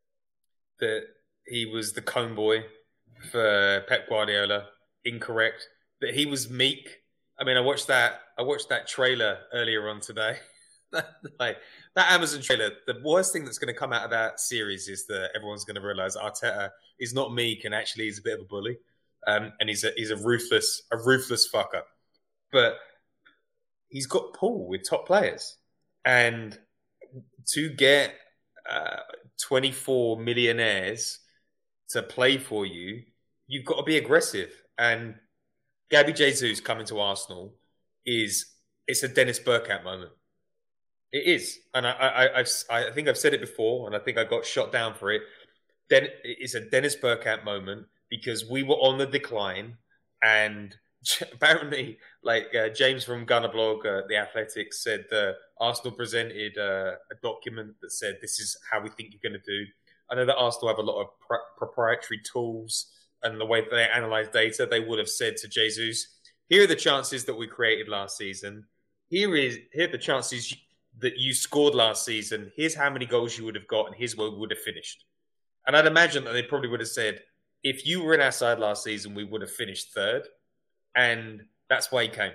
Speaker 3: That he was the cone boy for Pep Guardiola. Incorrect. That he was meek. I mean, I watched that. I watched that trailer earlier on today. Like that Amazon trailer. The worst thing that's going to come out of that series is that everyone's going to realize Arteta is not meek and actually he's a bit of a bully, um, and he's a he's a ruthless a ruthless fucker. But he's got pull with top players. And to get uh, twenty-four millionaires to play for you, you've got to be aggressive. And Gabby Jesus coming to Arsenal is it's a Dennis Bergkamp moment. It is, and I, I, I've, I think I've said it before, and I think I got shot down for it. Then it's a Dennis Bergkamp moment because we were on the decline, and apparently, like uh, James from Gunner Blog, uh, The Athletic, said that Arsenal presented uh, a document that said this is how we think you're going to do. I know that Arsenal have a lot of pr- proprietary tools, and the way that they analyze data, they would have said to Jesus, "Here are the chances that we created last season. Here is here are the chances that you scored last season. Here's how many goals you would have got, and here's where we would have finished." And I'd imagine that they probably would have said, "If you were in our side last season, we would have finished third." And that's why he came.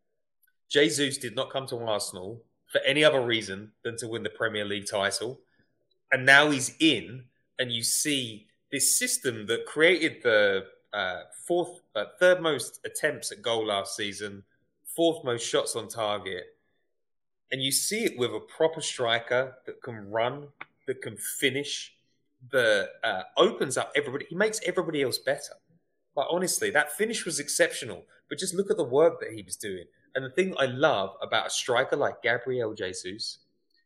Speaker 3: Jesus did not come to Arsenal for any other reason than to win the Premier League title. And now he's in, and you see this system that created the uh, fourth, uh, third most attempts at goal last season, fourth most shots on target. And you see it with a proper striker that can run, that can finish, that uh, opens up everybody. He makes everybody else better. But honestly, that finish was exceptional. But just look at the work that he was doing. And the thing I love about a striker like Gabriel Jesus,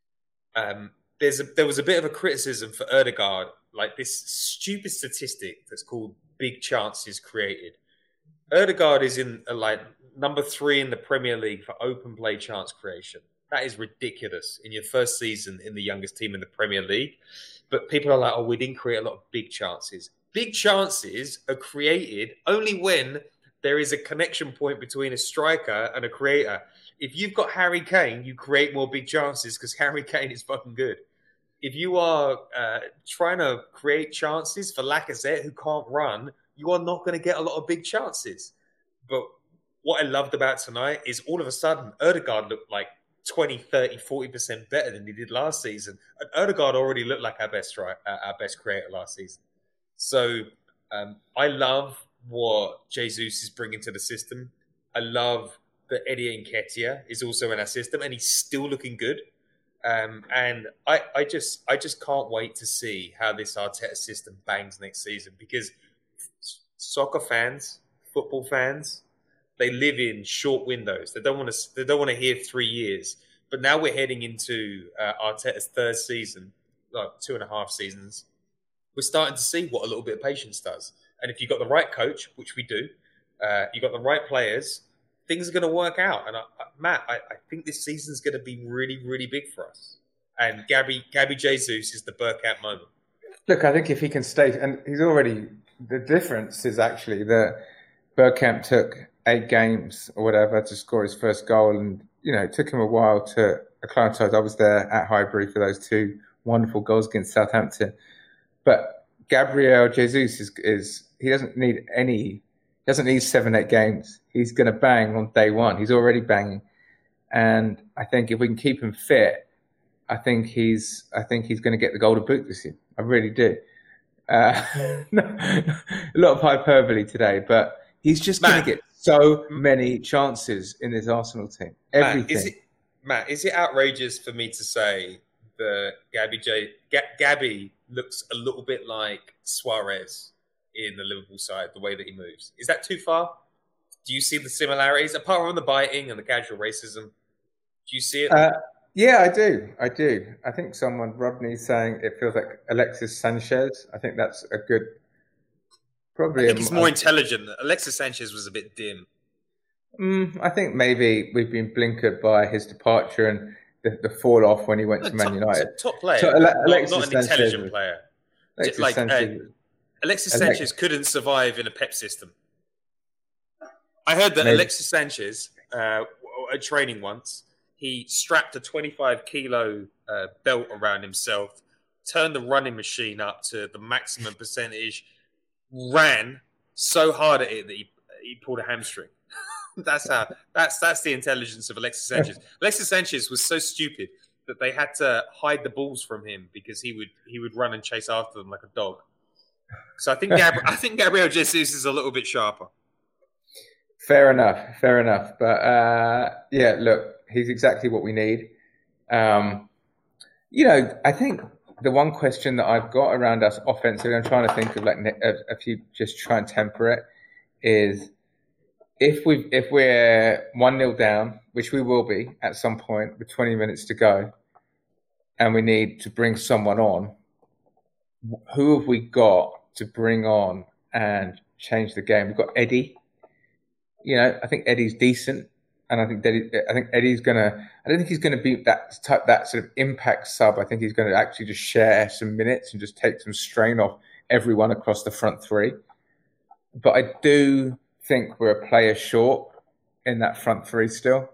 Speaker 3: um, there's a, there was a bit of a criticism for Ødegaard, like this stupid statistic that's called big chances created. Ødegaard is in uh, like number three in the Premier League for open play chance creation. That is ridiculous in your first season in the youngest team in the Premier League. But people are like, oh, we didn't create a lot of big chances. Big chances are created only when there is a connection point between a striker and a creator. If you've got Harry Kane, you create more big chances because Harry Kane is fucking good. If you are uh, trying to create chances for Lacazette, who can't run, you are not going to get a lot of big chances. But what I loved about tonight is all of a sudden, Ødegaard looked like twenty, thirty, forty percent better than he did last season. And Ødegaard already looked like our best stri- uh, our best creator last season. So um, I love what Jesus is bringing to the system. I love that Eddie Nketiah is also in our system, and he's still looking good. Um, and I, I just, I just can't wait to see how this Arteta system bangs next season, because soccer fans, football fans, they live in short windows. They don't want to, they don't want to hear three years. But now we're heading into uh, Arteta's third season, like two and a half seasons. We're starting to see what a little bit of patience does. And if you've got the right coach, which we do, uh, you've got the right players, things are going to work out. And I, I, Matt, I, I think this season's going to be really, really big for us. And Gabby, Gabby Jesus is the Bergkamp moment.
Speaker 4: Look, I think if he can stay, and he's already, the difference is actually that Bergkamp took eight games or whatever to score his first goal. And, you know, it took him a while to acclimatise. I was there at Highbury for those two wonderful goals against Southampton. But Gabriel Jesus is, is he doesn't need any, he doesn't need seven, eight games. He's going to bang on day one. He's already banging. And I think if we can keep him fit, I think he's, I think he's going to get the Golden Boot this year. I really do. Uh, a lot of hyperbole today, but he's just going to get so many chances in this Arsenal team. Everything.
Speaker 3: Matt, is it, Matt, is it outrageous for me to say that Gabby J, G- Gabby looks a little bit like Suarez in the Liverpool side, the way that he moves? Is that too far? Do you see the similarities, apart from the biting and the casual racism? Do you see it?
Speaker 4: Uh, yeah, I do. I do. I think someone, Rodney's saying it feels like Alexis Sanchez. I think that's a good... Probably
Speaker 3: I think
Speaker 4: a,
Speaker 3: he's more
Speaker 4: a,
Speaker 3: intelligent. Alexis Sanchez was a bit dim.
Speaker 4: Mm, I think maybe we've been blinkered by his departure and the, the fall off when he went
Speaker 3: no,
Speaker 4: to Man
Speaker 3: top,
Speaker 4: United.
Speaker 3: Top player,
Speaker 4: so,
Speaker 3: Ale-
Speaker 4: Alexis
Speaker 3: not, not an
Speaker 4: Sanchez
Speaker 3: intelligent
Speaker 4: was,
Speaker 3: player.
Speaker 4: Alexis
Speaker 3: like
Speaker 4: Sanchez.
Speaker 3: Uh, Alexis
Speaker 4: Alex-
Speaker 3: Sanchez couldn't survive in a Pep system. I heard that
Speaker 4: Maybe.
Speaker 3: Alexis Sanchez, uh, at training once, he strapped a twenty-five kilo uh, belt around himself, turned the running machine up to the maximum percentage, ran so hard at it that he, he pulled a hamstring. That's how. That's that's the intelligence of Alexis Sanchez. Alexis Sanchez was so stupid that they had to hide the balls from him because he would he would run and chase after them like a dog. So I think Gab- I think Gabriel Jesus is a little bit sharper.
Speaker 4: Fair enough, fair enough. But uh, yeah, look, he's exactly what we need. Um, you know, I think the one question that I've got around us offensively, I'm trying to think of like a, a few, just try and temper it, is if we if we're one nil down, which we will be at some point with twenty minutes to go, and we need to bring someone on, who have we got to bring on and change the game? We've got Eddie. You know, I think Eddie's decent, and I think Eddie, I think Eddie's gonna. I don't think he's gonna be that type, that sort of impact sub. I think he's going to actually just share some minutes and just take some strain off everyone across the front three. But I do think we're a player short in that front three still.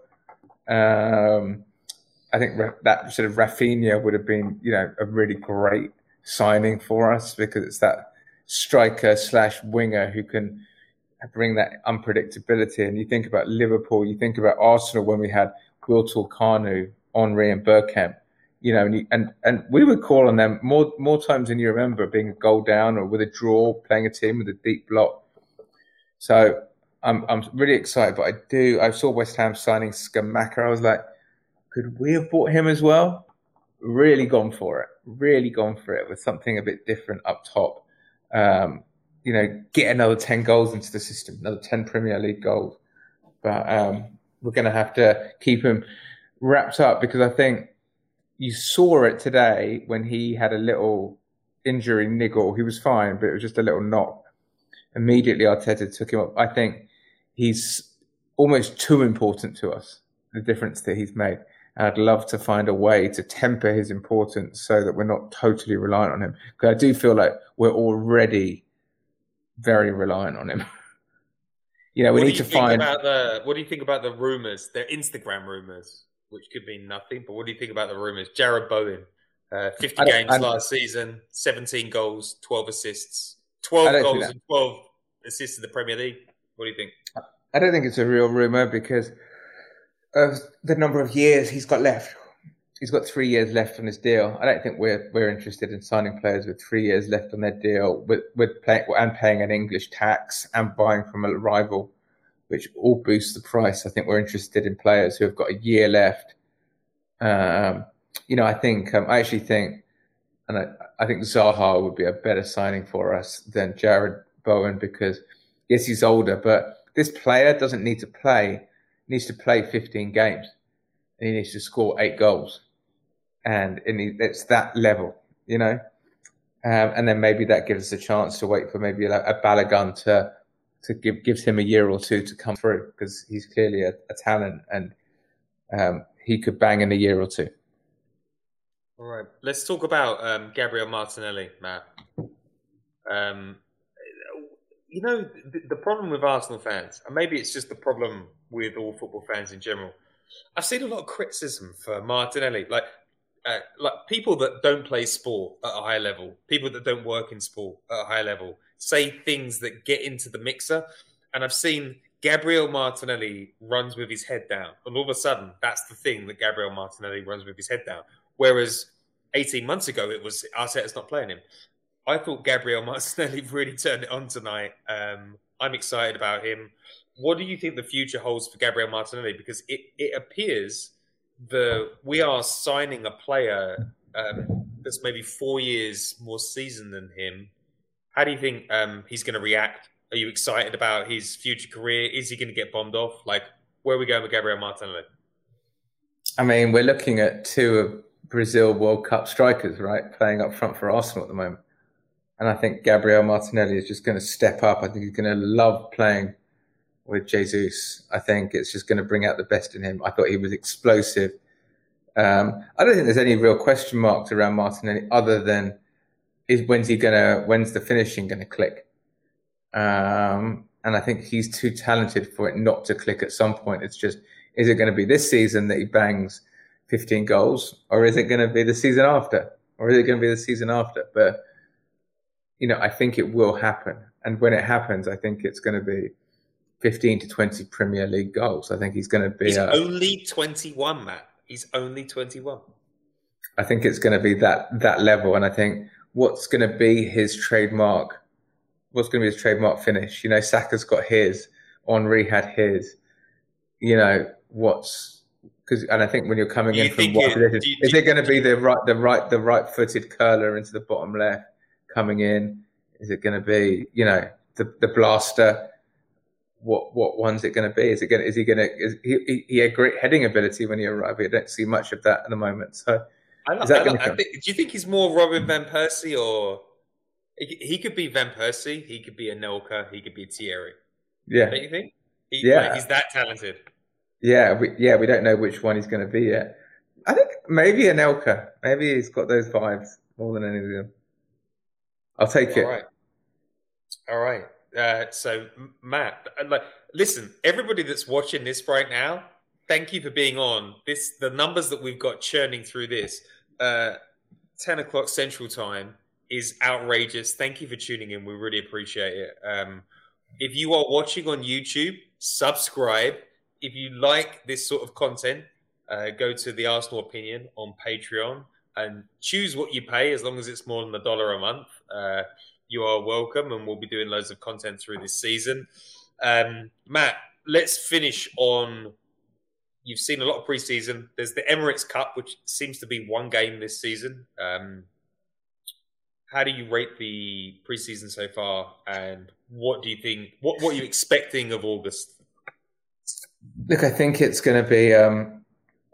Speaker 4: Um, I think that sort of Rafinha would have been, you know, a really great signing for us because it's that striker slash winger who can bring that unpredictability. And you think about Liverpool, you think about Arsenal when we had Wiltor, Kanu, Henry and Bergkamp, you know, and, you, and and we would call on them more more times than you remember, being a goal down or with a draw, playing a team with a deep block. So I'm I'm really excited, but I do, I saw West Ham signing Scamacca. I was like, could we have bought him as well? Really gone for it, really gone for it with something a bit different up top. Um, you know, get another ten goals into the system, another ten Premier League goals. But um, we're going to have to keep him wrapped up because I think you saw it today when he had a little injury niggle. He was fine, but it was just a little knock. Immediately, Arteta took him up. I think he's almost too important to us, the difference that he's made. And I'd love to find a way to temper his importance so that we're not totally reliant on him. Because I do feel like we're already very reliant on him. You know, we
Speaker 3: what
Speaker 4: need
Speaker 3: do you
Speaker 4: to
Speaker 3: think
Speaker 4: find.
Speaker 3: About the, what do you think about the rumours? They're Instagram rumours, which could mean nothing. But what do you think about the rumours? Jared Bowen, uh, fifty games I, last season, seventeen goals, twelve assists, twelve goals and twelve assists in the Premier League. What do you think?
Speaker 4: I don't think it's a real rumour because of the number of years he's got left. He's got three years left on his deal. I don't think we're we're interested in signing players with three years left on their deal, with with pay, and paying an English tax and buying from a rival, which all boosts the price. I think we're interested in players who have got a year left. Um, you know, I think um, I actually think, and I, I think Zaha would be a better signing for us than Jared Bowen because yes, he's older, but this player doesn't need to play. He needs to play fifteen games, and he needs to score eight goals. And it's that level, you know, um, and then maybe that gives us a chance to wait for maybe a, a Balogun to to give gives him a year or two to come through because he's clearly a, a talent and um, he could bang in a year or two.
Speaker 3: All right, let's talk about um, Gabriel Martinelli, Matt. Um, you know, the, the problem with Arsenal fans, and maybe it's just the problem with all football fans in general. I've seen a lot of criticism for Martinelli, like. Uh, like people that don't play sport at a high level, people that don't work in sport at a high level, say things that get into the mixer. And I've seen Gabriel Martinelli runs with his head down. And all of a sudden, that's the thing that Gabriel Martinelli runs with his head down. Whereas eighteen months ago, it was Arteta's not playing him. I thought Gabriel Martinelli really turned it on tonight. Um, I'm excited about him. What do you think the future holds for Gabriel Martinelli? Because it, it appears... The we are signing a player um, that's maybe four years more seasoned than him. How do you think um, he's going to react? Are you excited about his future career? Is he going to get bombed off? Like, where are we going with Gabriel Martinelli?
Speaker 4: I mean, we're looking at two of Brazil World Cup strikers, right, playing up front for Arsenal at the moment. And I think Gabriel Martinelli is just going to step up. I think he's going to love playing with Jesus. I think it's just going to bring out the best in him. I thought he was explosive. Um, I don't think there's any real question marks around Martinelli other than is when's he gonna when's the finishing gonna click? Um, and I think he's too talented for it not to click at some point. It's just, is it going to be this season that he bangs fifteen goals, or is it going to be the season after, or is it going to be the season after? But you know, I think it will happen, and when it happens, I think it's going to be fifteen to twenty Premier League goals. I think he's going to be.
Speaker 3: He's
Speaker 4: uh,
Speaker 3: only twenty-one, Matt. He's only twenty-one.
Speaker 4: I think it's going to be that that level, and I think what's going to be his trademark. What's going to be his trademark finish? You know, Saka's got his, Henry had his. You know, what's because, and I think when you're coming in from what position, is it going to be the right, the right, the right-footed curler into the bottom left coming in? Is it going to be, you know, the the blaster? What what one's it going to be? Is it going? Is he going to? Is he, he he had great heading ability when he arrived. I don't see much of that at the moment. So,
Speaker 3: I,
Speaker 4: is that
Speaker 3: I,
Speaker 4: going
Speaker 3: I,
Speaker 4: to
Speaker 3: I think, do you think he's more Robin van Persie, or he, he could be Van Persie, he could be a Nelka, he could be a Thierry?
Speaker 4: Yeah,
Speaker 3: don't you think? He,
Speaker 4: yeah,
Speaker 3: like, he's that talented.
Speaker 4: Yeah, we, yeah, we don't know which one he's going to be yet. I think maybe Anelka. Maybe he's got those vibes more than any of them. I'll take
Speaker 3: All
Speaker 4: it.
Speaker 3: Right. All right. Uh, so, Matt, like, listen, everybody that's watching this right now, thank you for being on. This the numbers that we've got churning through this. Uh, ten o'clock Central Time is outrageous. Thank you for tuning in. We really appreciate it. Um, if you are watching on YouTube, subscribe. If you like this sort of content, uh, go to the Arsenal Opinion on Patreon and choose what you pay as long as it's more than a dollar a month. Uh, you are welcome, and we'll be doing loads of content through this season. Um, Matt, let's finish on... You've seen a lot of preseason. There's the Emirates Cup, which seems to be one game this season. Um, how do you rate the preseason so far, and what do you think? What What are you expecting of August?
Speaker 4: Look, I think it's going to be um,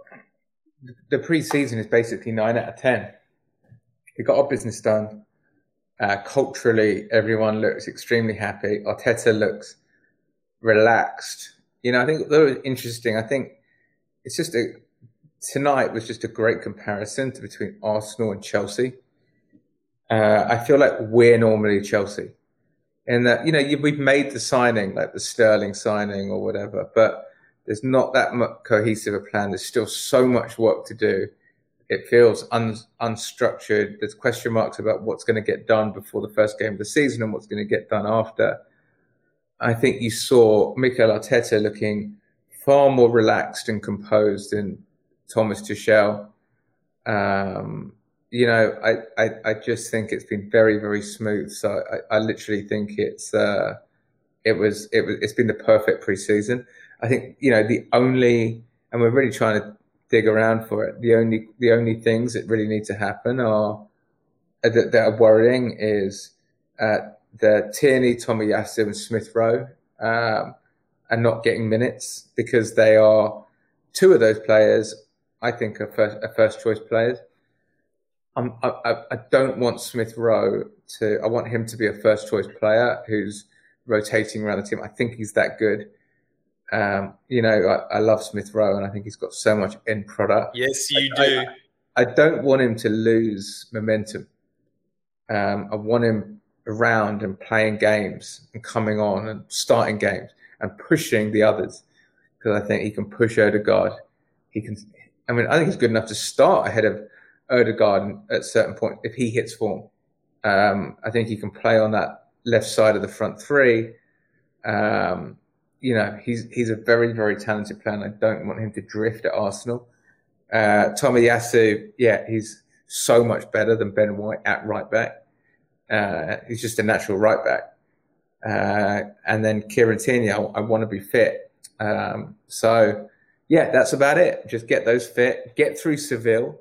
Speaker 4: the preseason is basically nine out of ten. We got our business done. Uh, culturally, everyone looks extremely happy. Arteta looks relaxed. You know, I think that was interesting. I think it's just a tonight was just a great comparison to, between Arsenal and Chelsea. Uh, I feel like we're normally Chelsea, in that, you know, you, we've made the signing, like the Sterling signing or whatever, but there's not that much cohesive a plan. There's still so much work to do. It feels un, unstructured. There's question marks about what's going to get done before the first game of the season and what's going to get done after. I think you saw Mikel Arteta looking far more relaxed and composed than Thomas Tuchel. Um, you know, I, I, I just think it's been very, very smooth. So I, I literally think it's uh, it was it was it's been the perfect preseason. I think, you know, the only, and we're really trying to dig around for it. The only the only things that really need to happen are that, that are worrying is uh, the Tierney, Tomiyasu, and Smith Rowe um, are not getting minutes, because they are two of those players. I think are first, are first choice players. I'm, I, I don't want Smith Rowe to. I want him to be a first choice player who's rotating around the team. I think he's that good. Um, you know, I, I love Smith Rowe, and I think he's got so much end product.
Speaker 3: Yes, you
Speaker 4: I,
Speaker 3: do.
Speaker 4: I, I don't want him to lose momentum. Um, I want him around and playing games and coming on and starting games and pushing the others, because I think he can push Odegaard. He can. I mean, I think he's good enough to start ahead of Odegaard at certain point if he hits form. Um, I think he can play on that left side of the front three. Um, you know, he's he's a very, very talented player, and I don't want him to drift at Arsenal. Uh, Tomiyasu, yeah, he's so much better than Ben White at right back. Uh, he's just a natural right back. Uh, and then Kieran Tierney, I, I want to be fit. Um, so, yeah, that's about it. Just get those fit, get through Seville.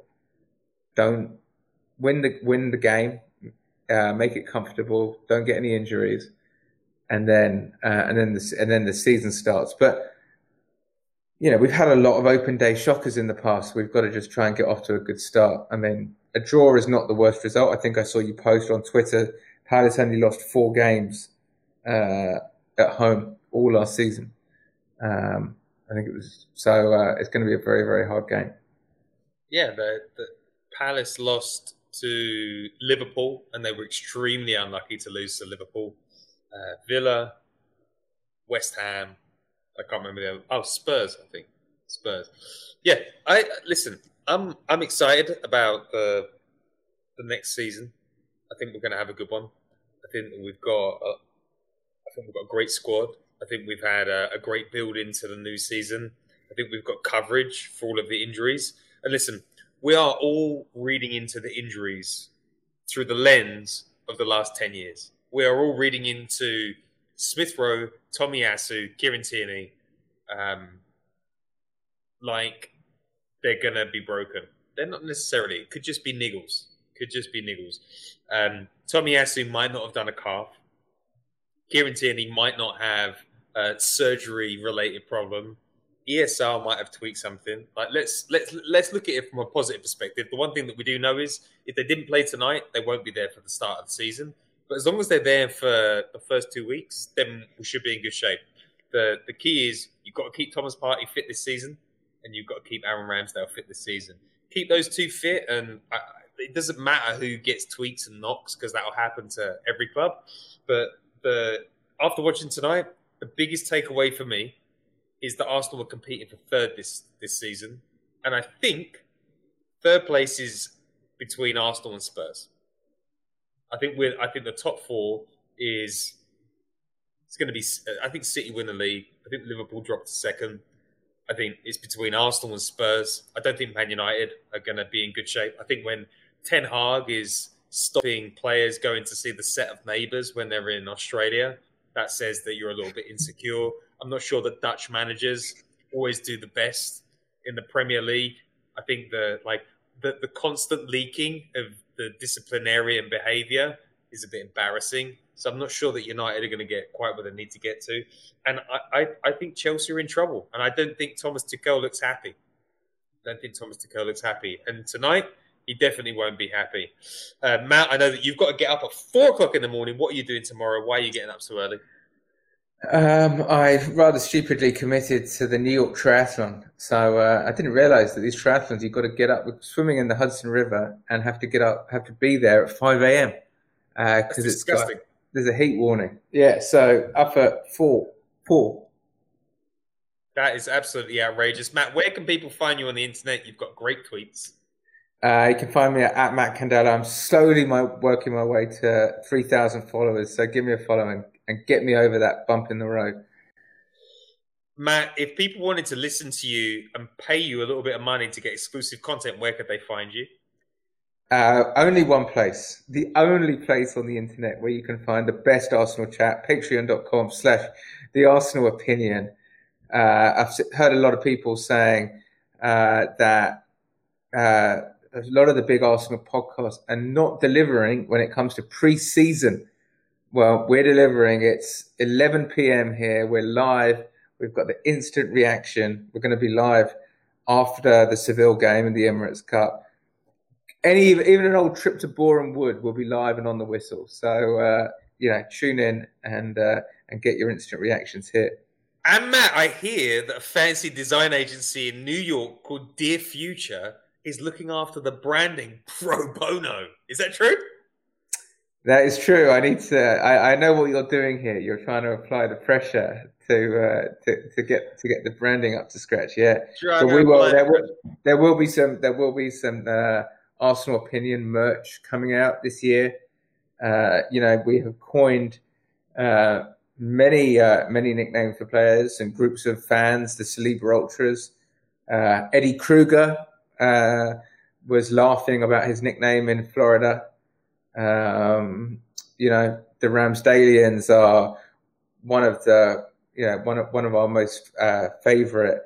Speaker 4: Don't win the win the game, uh, make it comfortable. Don't get any injuries, and then uh, and then the and then the season starts. But you know, we've had a lot of open day shockers in the past. We've got to just try and get off to a good start. I mean, a draw is not the worst result. I think I saw you post on Twitter. Palace only lost four games uh, at home all last season. Um, I think it was so. Uh, it's going to be a very, very hard game.
Speaker 3: Yeah, the, the Palace lost to Liverpool, and they were extremely unlucky to lose to Liverpool. Uh, Villa, West Ham, I can't remember the other. Oh, Spurs, I think. Spurs. Yeah, I listen, I'm I'm excited about the the next season. I think we're going to have a good one. I think we've got a, I think we've got a great squad. I think we've had a, a great build into the new season. I think we've got coverage for all of the injuries. And listen, we are all reading into the injuries through the lens of the last ten years. We are all reading into Smith Rowe, Tomiyasu, Kieran Tierney, um, like they're going to be broken. They're not necessarily. It could just be niggles. Could just be niggles. Um, Tomiyasu might not have done a calf. Kieran Tierney might not have a surgery-related problem. E S R might have tweaked something. Like let's let's let's look at it from a positive perspective. The one thing that we do know is if they didn't play tonight, they won't be there for the start of the season. But as long as they're there for the first two weeks, then we should be in good shape. The the key is you've got to keep Thomas Partey fit this season, and you've got to keep Aaron Ramsdale fit this season. Keep those two fit, and I, it doesn't matter who gets tweaks and knocks because that will happen to every club. But the after watching tonight, the biggest takeaway for me is that Arsenal were competing for third this, this season. And I think third place is between Arsenal and Spurs. I think we're, I think the top four is it's going to be. I think City win the league. I think Liverpool drop to second. I think it's between Arsenal and Spurs. I don't think Man United are going to be in good shape. I think when Ten Hag is stopping players going to see the set of neighbours when they're in Australia, that says that you're a little bit insecure. I'm not sure that Dutch managers always do the best in the Premier League. I think the like the, the constant leaking of the disciplinarian behaviour is a bit embarrassing. So I'm not sure that United are going to get quite where they need to get to. And I, I, I think Chelsea are in trouble. And I don't think Thomas Tuchel looks happy. I don't think Thomas Tuchel looks happy. And tonight, he definitely won't be happy. Uh, Matt, I know that you've got to get up at four o'clock in the morning. What are you doing tomorrow? Why are you getting up so early?
Speaker 4: Um, I rather stupidly committed to the New York Triathlon. So uh, I didn't realise that these triathlons, you've got to get up with swimming in the Hudson River and have to get up, have to be there at five a.m. Uh,
Speaker 3: That's disgusting.
Speaker 4: Got, there's a heat warning. Yeah, so up at four. Four.
Speaker 3: That is absolutely outrageous. Matt, where can people find you on the internet? You've got great tweets.
Speaker 4: Uh, you can find me at, at Matt Candela. I'm slowly my, working my way to three thousand followers. So give me a follow and, and get me over that bump in the road.
Speaker 3: Matt, if people wanted to listen to you and pay you a little bit of money to get exclusive content, where could they find you?
Speaker 4: Uh, only one place. The only place on the internet where you can find the best Arsenal chat, patreon.com slash the Arsenal opinion. Uh, I've heard a lot of people saying uh, that uh, a lot of the big Arsenal podcasts are not delivering when it comes to pre-season. Well, we're delivering. It's eleven p.m. here. We're live. We've got the instant reaction. We're going to be live after the Seville game in the Emirates Cup. Any even an old trip to Boreham Wood will be live and on the whistle. So uh, you know, tune in and uh, and get your instant reactions here.
Speaker 3: And Matt, I hear that a fancy design agency in New York called Dear Future is looking after the branding pro bono. Is that true?
Speaker 4: That is true. I need to. I, I know what you're doing here. You're trying to apply the pressure to uh, to to get to get the branding up to scratch. Yeah,
Speaker 3: sure,
Speaker 4: but we will. There will there will be some. There will be some uh, Arsenal opinion merch coming out this year. Uh, you know, we have coined uh, many uh, many nicknames for players and groups of fans. The Celebre Ultras. Uh, Eddie Kruger uh, was laughing about his nickname in Florida. Um, you know, the Ramsdalians are one of the, you know, one of one of our most uh, favorite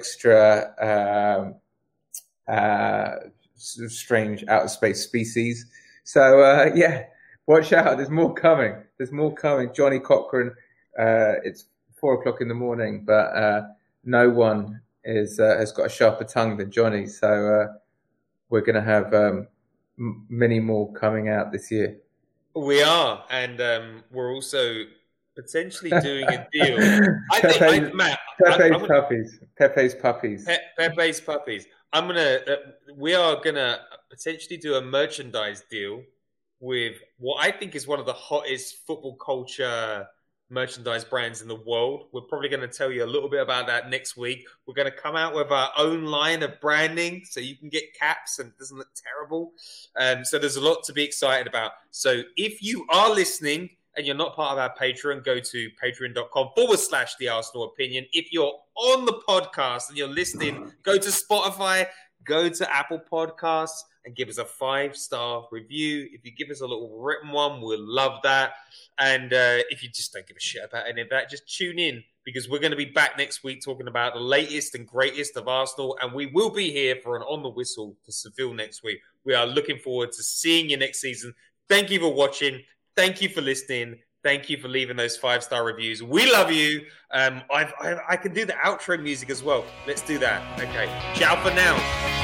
Speaker 4: extra um, uh, sort of strange outer space species. So uh, yeah, watch out. There's more coming. There's more coming. Johnny Cochran. Uh, it's four o'clock in the morning, but uh, no one is uh, has got a sharper tongue than Johnny. So uh, we're going to have. Um, many more coming out this year.
Speaker 3: We are, and um, we're also potentially doing a deal. I think,
Speaker 4: Pepe's,
Speaker 3: I, Matt,
Speaker 4: Pepe's
Speaker 3: I, I'm,
Speaker 4: puppies. Pepe's puppies.
Speaker 3: Pe- Pepe's puppies. I'm gonna. Uh, we are gonna potentially do a merchandise deal with what I think is one of the hottest football culture merchandise brands in the world. We're probably going to tell you a little bit about that next week. We're going to come out with our own line of branding so you can get caps and it doesn't look terrible. Um, so there's a lot to be excited about. So if you are listening and you're not part of our Patreon, go to patreon.com forward slash the Arsenal Opinion. If you're on the podcast and you're listening, go to Spotify, go to Apple Podcasts and give us a five-star review. If you give us a little written one, we'll love that. And uh, if you just don't give a shit about any of that, just tune in because we're going to be back next week talking about the latest and greatest of Arsenal. And we will be here for an On the Whistle for Seville next week. We are looking forward to seeing you next season. Thank you for watching. Thank you for listening. Thank you for leaving those five-star reviews. We love you. Um, I've, I, I can do the outro music as well. Let's do that. Okay. Ciao for now.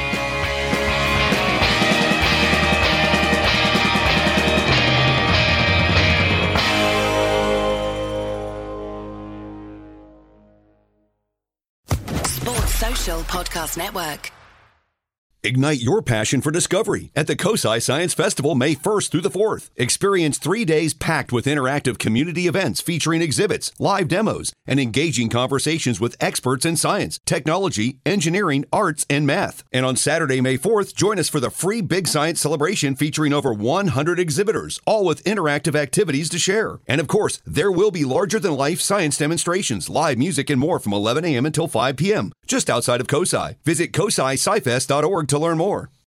Speaker 5: Sports Social Podcast Network.
Speaker 6: Ignite your passion for discovery at the COSI Science Festival May first through the fourth. Experience three days packed with interactive community events featuring exhibits, live demos, and engaging conversations with experts in science, technology, engineering, arts, and math. And on Saturday, May fourth, join us for the free Big Science celebration featuring over one hundred exhibitors, all with interactive activities to share. And of course, there will be larger-than-life science demonstrations, live music, and more from eleven a.m. until five p.m. just outside of COSI. Visit cosi sci fest dot org to learn more.